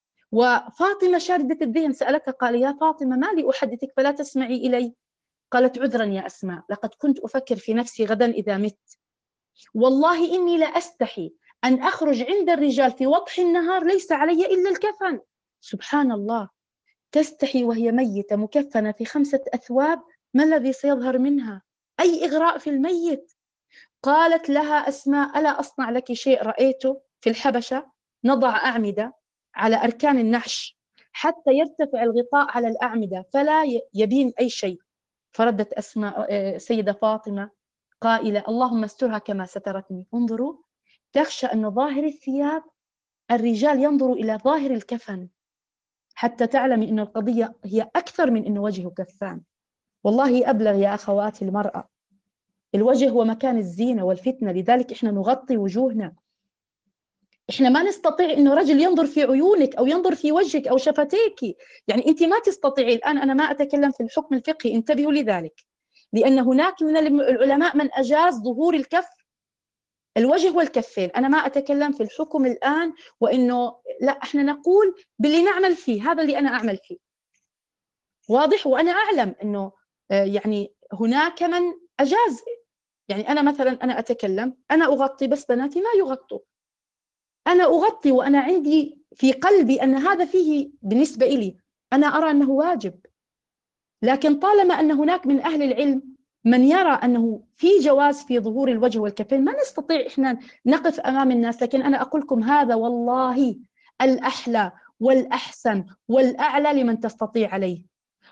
وفاطمة شاردة الذهن سألتها قال: يا فاطمة ما لي أحدثك فلا تسمعي إلي؟ قالت: عذرا يا أسماء، لقد كنت أفكر في نفسي غدا إذا مت، والله إني لا أستحي أن أخرج عند الرجال في وضح النهار ليس علي إلا الكفن. سبحان الله، تستحي وهي ميتة مكفنة في خمسة أثواب، ما الذي سيظهر منها؟ أي إغراء في الميت. قالت لها أسماء: ألا أصنع لك شيء رأيته في الحبشة؟ نضع أعمدة على أركان النعش حتى يرتفع الغطاء على الأعمدة فلا يبين أي شيء. فردت أسماء سيدة فاطمة قائلة: اللهم استرها كما سترتني. انظروا، تخشى أن ظاهر الثياب الرجال ينظروا إلى ظاهر الكفن، حتى تعلمي أن القضية هي أكثر من أن وجهه كفان. والله أبلغ يا أخواتي المرأة، الوجه هو مكان الزينة والفتنة، لذلك إحنا نغطي وجوهنا. إحنا ما نستطيع إنه رجل ينظر في عيونك أو ينظر في وجهك أو شفتيك، يعني أنت ما تستطيعي. الآن أنا ما أتكلم في الحكم الفقهي، انتبهوا لذلك، لأن هناك من العلماء من أجاز ظهور الكف الوجه والكفين. أنا ما أتكلم في الحكم الآن، وإنه لا، إحنا نقول باللي نعمل فيه، هذا اللي أنا أعمل فيه واضح. وأنا أعلم إنه يعني هناك من أجاز، يعني أنا مثلا أنا أتكلم، أنا أغطي بس بناتي ما يغطوا. أنا أغطي وأنا عندي في قلبي أن هذا فيه بالنسبة إلي أنا أرى أنه واجب، لكن طالما أن هناك من أهل العلم من يرى أنه في جواز في ظهور الوجه والكفين، ما نستطيع إحنا نقف أمام الناس. لكن أنا أقول لكم هذا والله الأحلى والأحسن والأعلى لمن تستطيع عليه.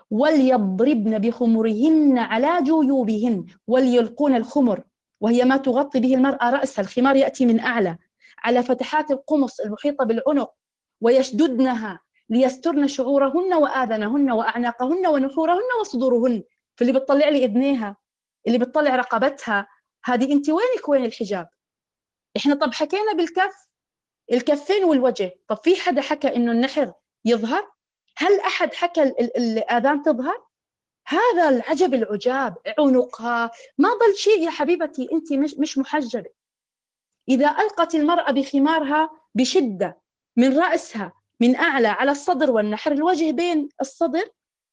وليضربن بخمرهن على جيوبهن، وليلقون الخمر وهي ما تغطي به المرأة رأسها. الخمار يأتي من أعلى على فتحات القمص المحيطة بالعنق، ويشددنها ليسترن شعورهن وآذنهن وأعناقهن ونحورهن وصدورهن. فاللي بتطلع لي إذنيها، اللي بتطلع رقبتها، هذه أنت وينك وين الحجاب؟ إحنا طب حكينا بالكف، الكفين والوجه. طب في حدا حكى إنه النحر يظهر؟ هل أحد حكى الآذان تظهر؟ هذا العجب العجاب. عنقها ما ضل شيء يا حبيبتي، أنت مش مش محجبة. إذا ألقت المرأة بخمارها بشدة من رأسها من أعلى على الصدر والنحر، الوجه بين الصدر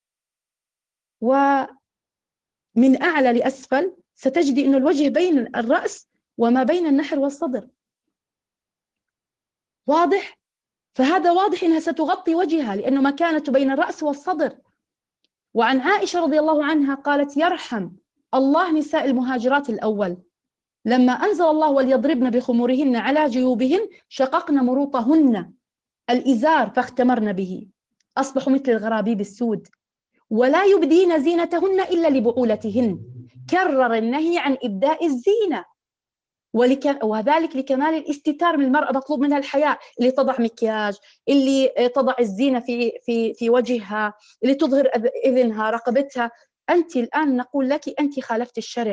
ومن أعلى لأسفل، ستجدي أن الوجه بين الرأس وما بين النحر والصدر. واضح؟ فهذا واضح أنها ستغطي وجهها لأنه مكانته بين الرأس والصدر. وعن عائشة رضي الله عنها قالت: يرحم الله نساء المهاجرات الأول، لما أنزل الله وليضربن بخمورهن على جيوبهن شققن مروطهن الإزار فاختمرن به، أصبحوا مثل الغرابيب السود، ولا يبدين زينتهن إلا لبعولتهن. كرر النهي عن إبداء الزينة. ولك وذلك لكمال الاستتار من المرأة. مطلوب منها الحياء، اللي تضع مكياج، اللي تضع الزينة في في في وجهها، اللي تظهر إذنها، رقبتها. أنت الآن نقول لك أنت خالفت الشرع.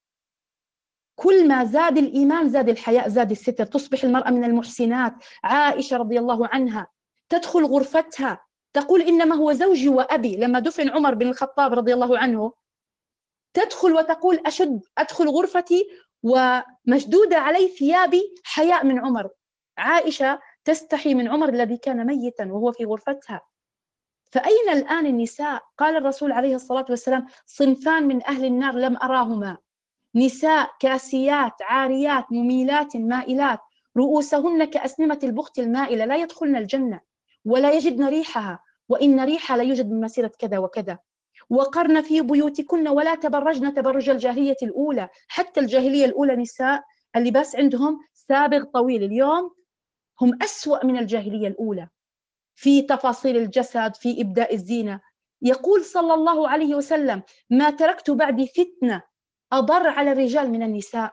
كل ما زاد الإيمان زاد الحياء، زاد الستر، تصبح المرأة من المحسنات. عائشة رضي الله عنها تدخل غرفتها تقول إنما هو زوجي وأبي، لما دفن عمر بن الخطاب رضي الله عنه تدخل وتقول أشد أدخل غرفتي ومشدودة علي ثيابي حياء من عمر. عائشة تستحي من عمر الذي كان ميتا وهو في غرفتها. فأين الآن النساء؟ قال الرسول عليه الصلاة والسلام: صنفان من أهل النار لم أراهما، نساء كاسيات عاريات مميلات مائلات رؤوسهن كأسنمة البخت المائلة، لا يدخلن الجنة ولا يجدن ريحها، وإن ريحها لا يوجد من مسيرة كذا وكذا. وقرن في بيوتكن ولا تبرجن تبرج الجاهلية الأولى. حتى الجاهلية الأولى نساء اللباس عندهم سابغ طويل، اليوم هم أسوأ من الجاهلية الأولى في تفاصيل الجسد، في إبداء الزينة. يقول صلى الله عليه وسلم: ما تركت بعدي فتنة أضر على الرجال من النساء.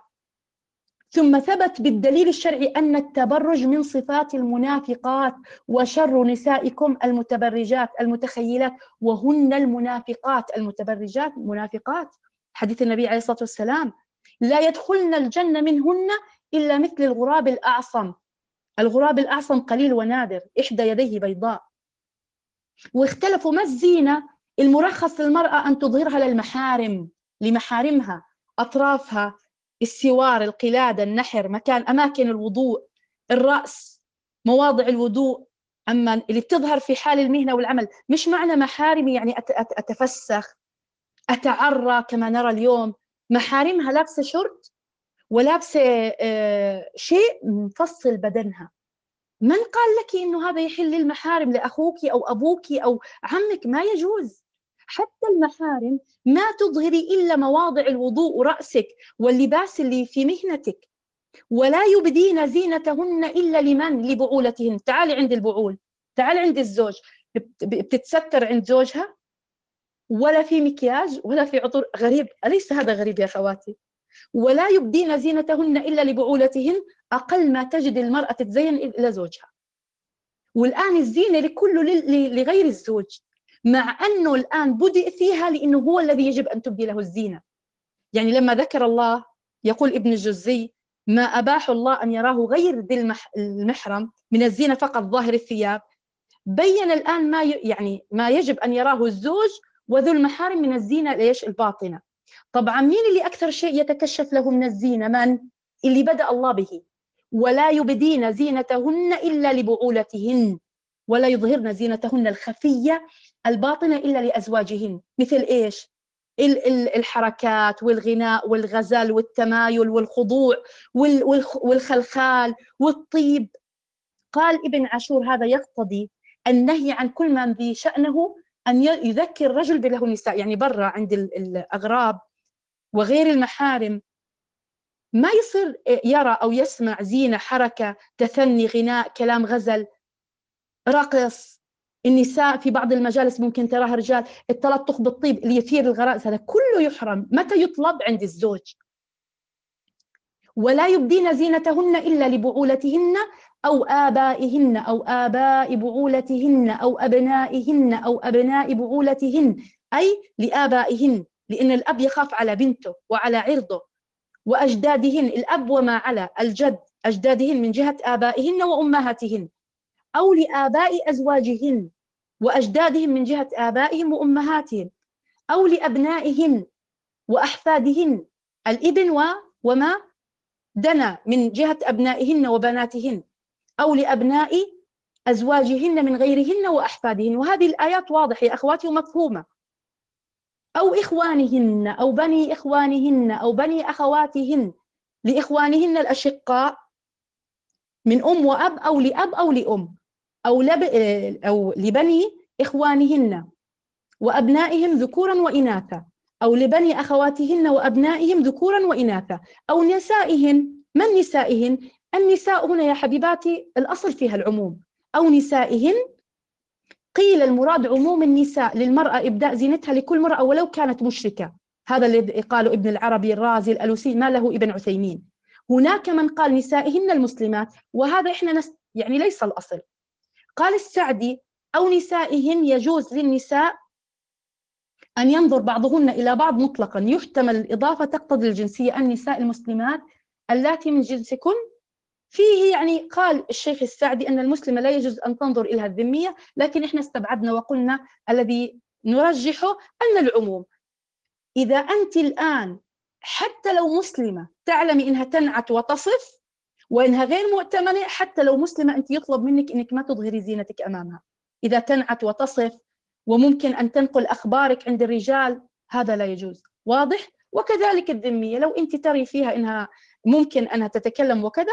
ثم ثبت بالدليل الشرعي أن التبرج من صفات المنافقات، وشر نسائكم المتبرجات المتخيلات، وهن المنافقات. المتبرجات منافقات، حديث النبي عليه الصلاة والسلام: لا يدخلن الجنة منهن إلا مثل الغراب الأعصم. الغراب الأعصم قليل ونادر، إحدى يديه بيضاء. واختلفوا ما الزينة المرخص للمرأة أن تظهرها للمحارم، لمحارمها، أطرافها، السوار، القلادة، النحر، مكان أماكن الوضوء، الرأس، مواضع الوضوء. أما اللي بتظهر في حال المهنة والعمل، مش معنى محارمي يعني أتفسخ أتعرى كما نرى اليوم. محارمها لابسة شورت ولابسة شيء مفصل بدنها. من قال لك إنه هذا يحل للمحارم، لأخوك أو أبوك أو عمك؟ ما يجوز. حتى المحارم ما تظهري إلا مواضع الوضوء ورأسك واللباس اللي في مهنتك. ولا يبدين زينتهن إلا لمن؟ لبعولتهن. تعالي عند البعول، تعالي عند الزوج، بتتستر عند زوجها ولا في مكياج ولا في عطور؟ غريب، أليس هذا غريب يا أخواتي؟ ولا يبدين زينتهن إلا لبعولتهن. أقل ما تجد المرأة تتزين إلى زوجها. والآن الزينة لكله لغير الزوج، مع أنه الآن بدأ فيها لأنه هو الذي يجب أن تبدي له الزينة. يعني لما ذكر الله، يقول ابن الجزي: ما أباح الله أن يراه غير ذي المحرم من الزينة فقط ظاهر الثياب، بين الآن ما يعني ما يجب أن يراه الزوج وذو المحارم من الزينة ليش الباطنة. طبعا مين اللي أكثر شيء يتكشف له من الزينة؟ من؟ اللي بدأ الله به: ولا يبدين زينتهن إلا لبعولتهن ولا يظهرن زينتهن الخفية الباطنة إلا لأزواجهن. مثل إيش؟ الحركات والغناء والغزل والتمايل والخضوع والخلخال والطيب. قال ابن عاشور: هذا يقتضي النهي عن كل من بشأنه أن يذكر الرجل بله النساء. يعني برا عند الأغراب وغير المحارم ما يصير يرى أو يسمع زينة، حركة، تثني، غناء، كلام غزل، رقص. النساء في بعض المجالس ممكن تراها رجال، التلطخ بالطيب اللي يثير الغرائز، هذا كله يحرم. متى يطلب؟ عند الزوج. ولا يبدين زينتهن إلا لبعولتهن أو آبائهن أو آباء بعولتهن أو أبنائهن أو أبناء بعولتهن، أي لآبائهن، لأن الأب يخاف على بنته وعلى عرضه. وأجدادهن، الأب وما على الجد، أجدادهن من جهة آبائهن وأمهاتهن، أو لآباء أزواجهن وأجدادهم من جهة آبائهم وأمهاتهم، أو لأبنائهن وأحفادهن، الابن وما دنا من جهة أبنائهن وبناتهن، أو لأبناء أزواجهن من غيرهن وأحفادهن. وهذه الآيات واضحة يا أخواتي ومفهومة. أو إخوانهن أو بني إخوانهن أو بني أخواتهن، لإخوانهن الأشقاء من أم وأب أو لأب أو لأم، أو, لب أو لبني إخوانهن وأبنائهم ذكورا وإناثا، أو لبني أخواتهن وأبنائهم ذكورا وإناثا، أو نسائهن. من نسائهن؟ النساء هنا يا حبيباتي الأصل فيها العموم. أو نسائهن، قيل المراد عموم النساء، للمرأة إبداء زينتها لكل مرأة ولو كانت مشركة. هذا اللي قاله ابن العربي الرازي الألوسي، ما له ابن عثيمين. هناك من قال نسائهن المسلمات، وهذا إحنا نس... يعني ليس الأصل. قال السعدي أو نسائهن يجوز للنساء أن ينظر بعضهن إلى بعض مطلقا، يحتمل الإضافة تقتضي الجنسية، النساء المسلمات اللاتي من جنسكن. فيه يعني قال الشيخ السعدي أن المسلمة لا يجوز أن تنظر إليها الذمية، لكن إحنا استبعدنا وقلنا الذي نرجحه أن العموم. إذا أنت الآن حتى لو مسلمة تعلمي إنها تنعت وتصف وإنها غير مؤتمنة، حتى لو مسلمة أنت يطلب منك إنك ما تظهري زينتك أمامها. إذا تنعت وتصف وممكن أن تنقل أخبارك عند الرجال، هذا لا يجوز. واضح؟ وكذلك الذمية، لو أنت تري فيها إنها ممكن أنها تتكلم وكذا،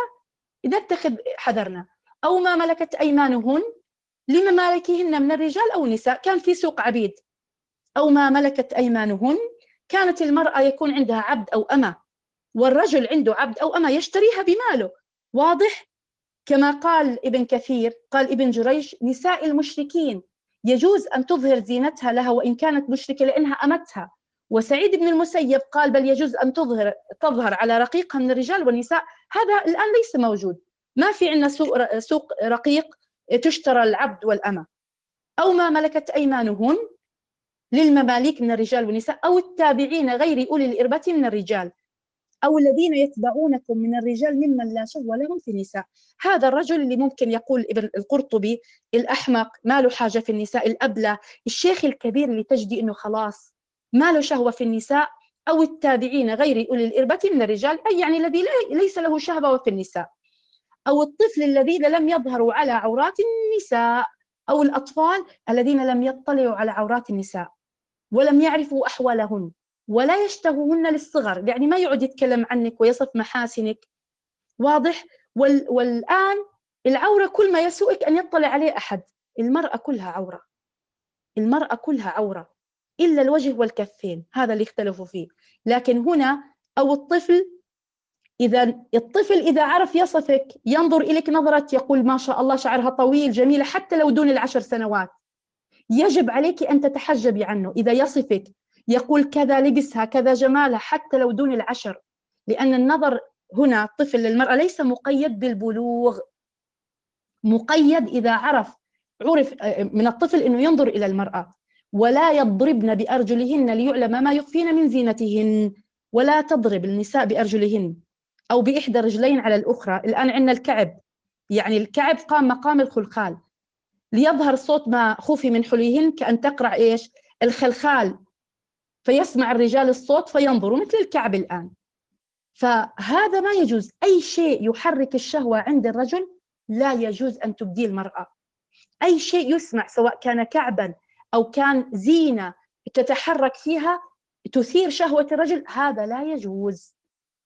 نتخذ حذرنا. أو ما ملكت أيمانهن لممالكهن من الرجال أو النساء، كان في سوق عبيد أو ما ملكت أيمانهن، كانت المرأة يكون عندها عبد أو أمة، والرجل عنده عبد أو أمة يشتريها بماله. واضح؟ كما قال ابن كثير، قال ابن جريج نساء المشركين يجوز أن تظهر زينتها لها وإن كانت مشركة لأنها أمتها. وسعيد بن المسيب قال بل يجوز أن تظهر تظهر على رقيقها من الرجال والنساء. هذا الآن ليس موجود، ما في عندنا سوق سوق رقيق تشترى العبد والأمة. أو ما ملكت أيمانهن للمماليك من الرجال والنساء، أو التابعين غير أولي الإربة من الرجال، أو الذين يتبعونكم من الرجال ممن لا شهوة لهم في النساء. هذا الرجل اللي ممكن يقول ابن القرطبي الأحمق ما له حاجة في النساء، الأبلة، الشيخ الكبير اللي تجدي إنه خلاص ما له شهوة في النساء، أو التابعين غير أولي الإربة من الرجال، أي يعني الذي ليس له شهوة في النساء، أو الطفل الذين لم يظهروا على عورات النساء، أو الأطفال الذين لم يطلعوا على عورات النساء ولم يعرفوا أحوالهن ولا يشتهوهن للصغر، يعني ما يقعد يتكلم عنك ويصف محاسنك. واضح؟ وال... والآن العورة كل ما يسوءك أن يطلع عليه أحد. المرأة كلها عورة، المرأة كلها عورة إلا الوجه والكفين، هذا اللي اختلفوا فيه. لكن هنا أو الطفل، إذا الطفل إذا عرف يصفك ينظر إليك نظرة يقول ما شاء الله شعرها طويل جميلة، حتى لو دون العشر سنوات، يجب عليك أن تتحجبي عنه. إذا يصفك يقول كذا لبسها كذا جمالها، حتى لو دون العشر، لأن النظر هنا الطفل للمرأة ليس مقيد بالبلوغ، مقيد إذا عرف عرف من الطفل أنه ينظر إلى المرأة. ولا يضربن بأرجلهن ليعلم ما يخفين من زينتهن، ولا تضرب النساء بأرجلهن أو بإحدى رجلين على الأخرى. الآن عندنا الكعب، يعني الكعب قام مقام الخلخال، ليظهر صوت ما خفي من حليهن، كأن تقرع إيش الخلخال فيسمع الرجال الصوت فينظروا مثل الكعب الآن. فهذا ما يجوز. أي شيء يحرك الشهوة عند الرجل لا يجوز أن تبديه المرأة. أي شيء يسمع سواء كان كعبا أو كان زينة تتحرك فيها تثير شهوة الرجل، هذا لا يجوز.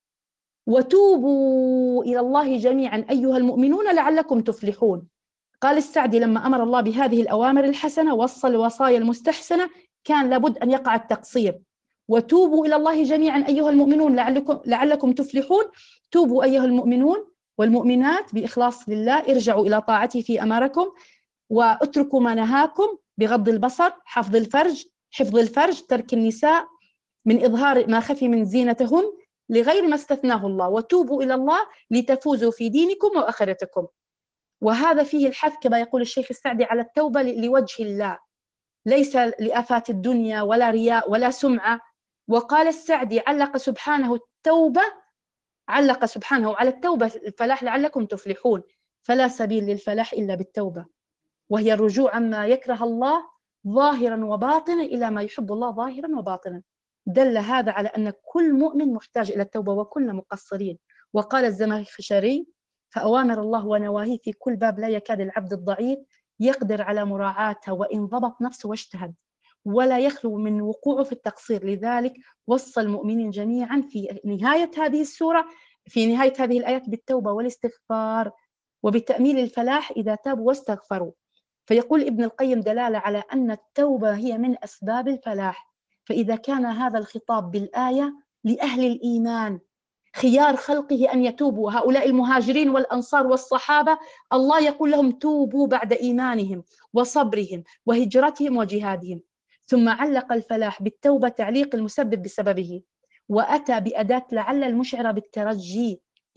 وتوبوا إلى الله جميعا أيها المؤمنون لعلكم تفلحون. قال السعدي لما أمر الله بهذه الأوامر الحسنة وصل الوصايا المستحسنة كان لابد أن يقع التقصير. وتوبوا إلى الله جميعا أيها المؤمنون لعلكم, لعلكم تفلحون. توبوا أيها المؤمنون والمؤمنات بإخلاص لله، ارجعوا إلى طاعته في أمركم، واتركوا ما نهاكم بغض البصر، حفظ الفرج حفظ الفرج ترك النساء من إظهار ما خفي من زينتهن لغير ما استثناه الله. وتوبوا إلى الله لتفوزوا في دينكم وآخرتكم. وهذا فيه الحث كما يقول الشيخ السعدي على التوبة لوجه الله، ليس لآفات الدنيا ولا رياء ولا سمعة. وقال السعدي علق سبحانه التوبة علق سبحانه على التوبة الفلاح لعلكم تفلحون، فلا سبيل للفلاح إلا بالتوبة، وهي الرجوع عما يكره الله ظاهرا وباطنا إلى ما يحب الله ظاهرا وباطنا. دل هذا على أن كل مؤمن محتاج إلى التوبة وكلنا مقصرين. وقال الزمخشري فأوامر الله ونواهيه في كل باب لا يكاد العبد الضعيف يقدر على مراعاتها وإن ضبط نفسه واجتهد، ولا يخلو من وقوعه في التقصير. لذلك وصى المؤمنين جميعا في نهاية هذه السورة في نهاية هذه الآيات بالتوبة والاستغفار وبتأميل الفلاح إذا تابوا واستغفروا. فيقول ابن القيم دلالة على أن التوبة هي من أسباب الفلاح. فإذا كان هذا الخطاب بالآية لأهل الإيمان خيار خلقه أن يتوبوا، هؤلاء المهاجرين والأنصار والصحابة الله يقول لهم توبوا بعد إيمانهم وصبرهم وهجرتهم وجهادهم. ثم علق الفلاح بالتوبة تعليق المسبب بسببه، وأتى بأداة لعل المشعرة بالترجي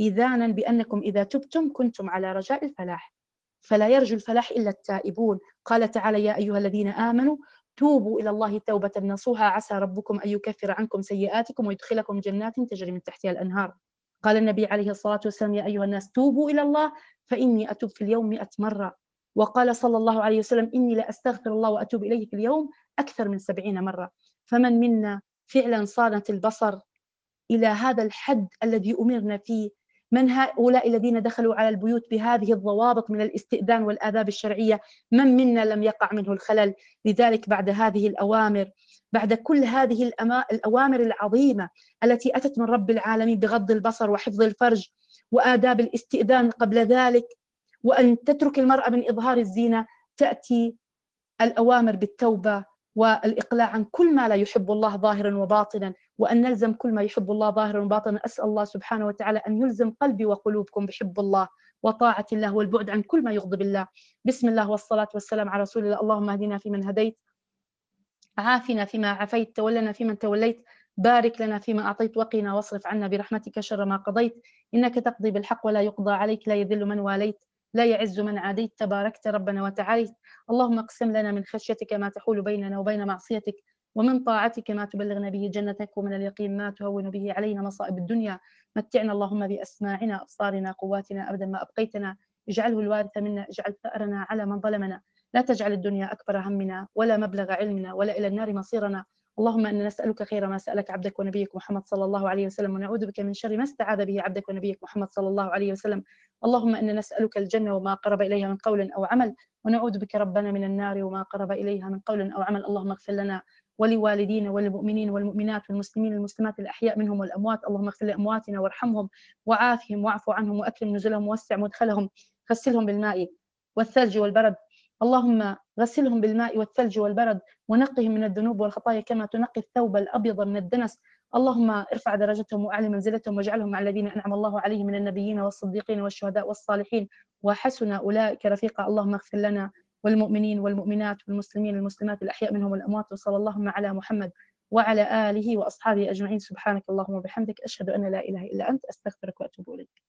إذانا بأنكم إذا تبتم كنتم على رجاء الفلاح، فلا يرجو الفلاح إلا التائبون. قال تعالى: يا أيها الذين آمنوا توبوا إلى الله توبة نصوحا عسى ربكم أن يكفر عنكم سيئاتكم ويدخلكم جنات تجري من تحتها الأنهار. قال النبي عليه الصلاة والسلام: يا أيها الناس توبوا إلى الله فإني أتوب في اليوم مئة مرة. وقال صلى الله عليه وسلم: إني لأستغفر الله وأتوب إليه في اليوم أكثر من سبعين مرة. فمن منا فعلا صانت البصر إلى هذا الحد الذي أمرنا فيه؟ من هؤلاء الذين دخلوا على البيوت بهذه الضوابط من الاستئذان والآداب الشرعية؟ من منا لم يقع منه الخلل؟ لذلك بعد هذه الأوامر، بعد كل هذه الأوامر العظيمة التي أتت من رب العالمين بغض البصر وحفظ الفرج وآداب الاستئذان قبل ذلك، وأن تترك المرأة من إظهار الزينة، تأتي الأوامر بالتوبة والإقلاع عن كل ما لا يحب الله ظاهرا وباطنا، وأن نلزم كل ما يحب الله ظاهرا وباطنا. أسأل الله سبحانه وتعالى أن يلزم قلبي وقلوبكم بحب الله وطاعة الله والبعد عن كل ما يغضب الله. بسم الله والصلاة والسلام على رسول الله. اللهم اهدنا فيمن هديت، عافنا فيما عافيت، تولنا فيمن توليت، بارك لنا فيما أعطيت، وقنا واصرف عنا برحمتك شر ما قضيت، إنك تقضي بالحق ولا يقضى عليك، لا يذل من واليت لا يعز من عاديت، تباركت ربنا وتعاليت. اللهم اقسم لنا من خشيتك ما تحول بيننا وبين معصيتك، ومن طاعتك ما تبلغنا به جنتك، ومن اليقين ما تهون به علينا مصائب الدنيا. متعنا اللهم بأسماعنا أبصارنا قواتنا أبدا ما أبقيتنا، اجعله الوارث منا، اجعل ثأرنا على من ظلمنا، لا تجعل الدنيا أكبر همنا ولا مبلغ علمنا ولا إلى النار مصيرنا. اللهم إنا نسألك خير ما سألك عبدك ونبيك محمد صلى الله عليه وسلم، ونعوذ بك من شر ما استعاذ به عبدك ونبيك محمد صلى الله عليه وسلم. اللهم إنا نسألك الجنة وما قرب إليها من قول أو عمل، ونعوذ بك ربنا من النار وما قرب إليها من قول أو عمل. اللهم اغفر لنا ولوالدينا وللمؤمنين والمؤمنات والمسلمين والمسلمات الأحياء منهم والأموات. اللهم اغفر لأمواتنا وارحمهم وعافهم واعف عنهم وأكرم نزلهم ووسع مدخلهم، غسلهم بالماء والثلج والبرد. اللهم غسلهم بالماء والثلج والبرد، ونقهم من الذنوب والخطايا كما تنقي الثوب الأبيض من الدنس. اللهم ارفع درجتهم وأعلى منزلتهم، واجعلهم مع الذين أنعم الله عليهم من النبيين والصديقين والشهداء والصالحين، وحسن أولئك رفيقا. اللهم اغفر لنا والمؤمنين والمؤمنات والمسلمين والمسلمات الأحياء منهم والأموات. وصلى اللهم على محمد وعلى آله وأصحابه أجمعين. سبحانك اللهم وبحمدك، أشهد أن لا إله إلا أنت، أستغفرك وأتوب إليك.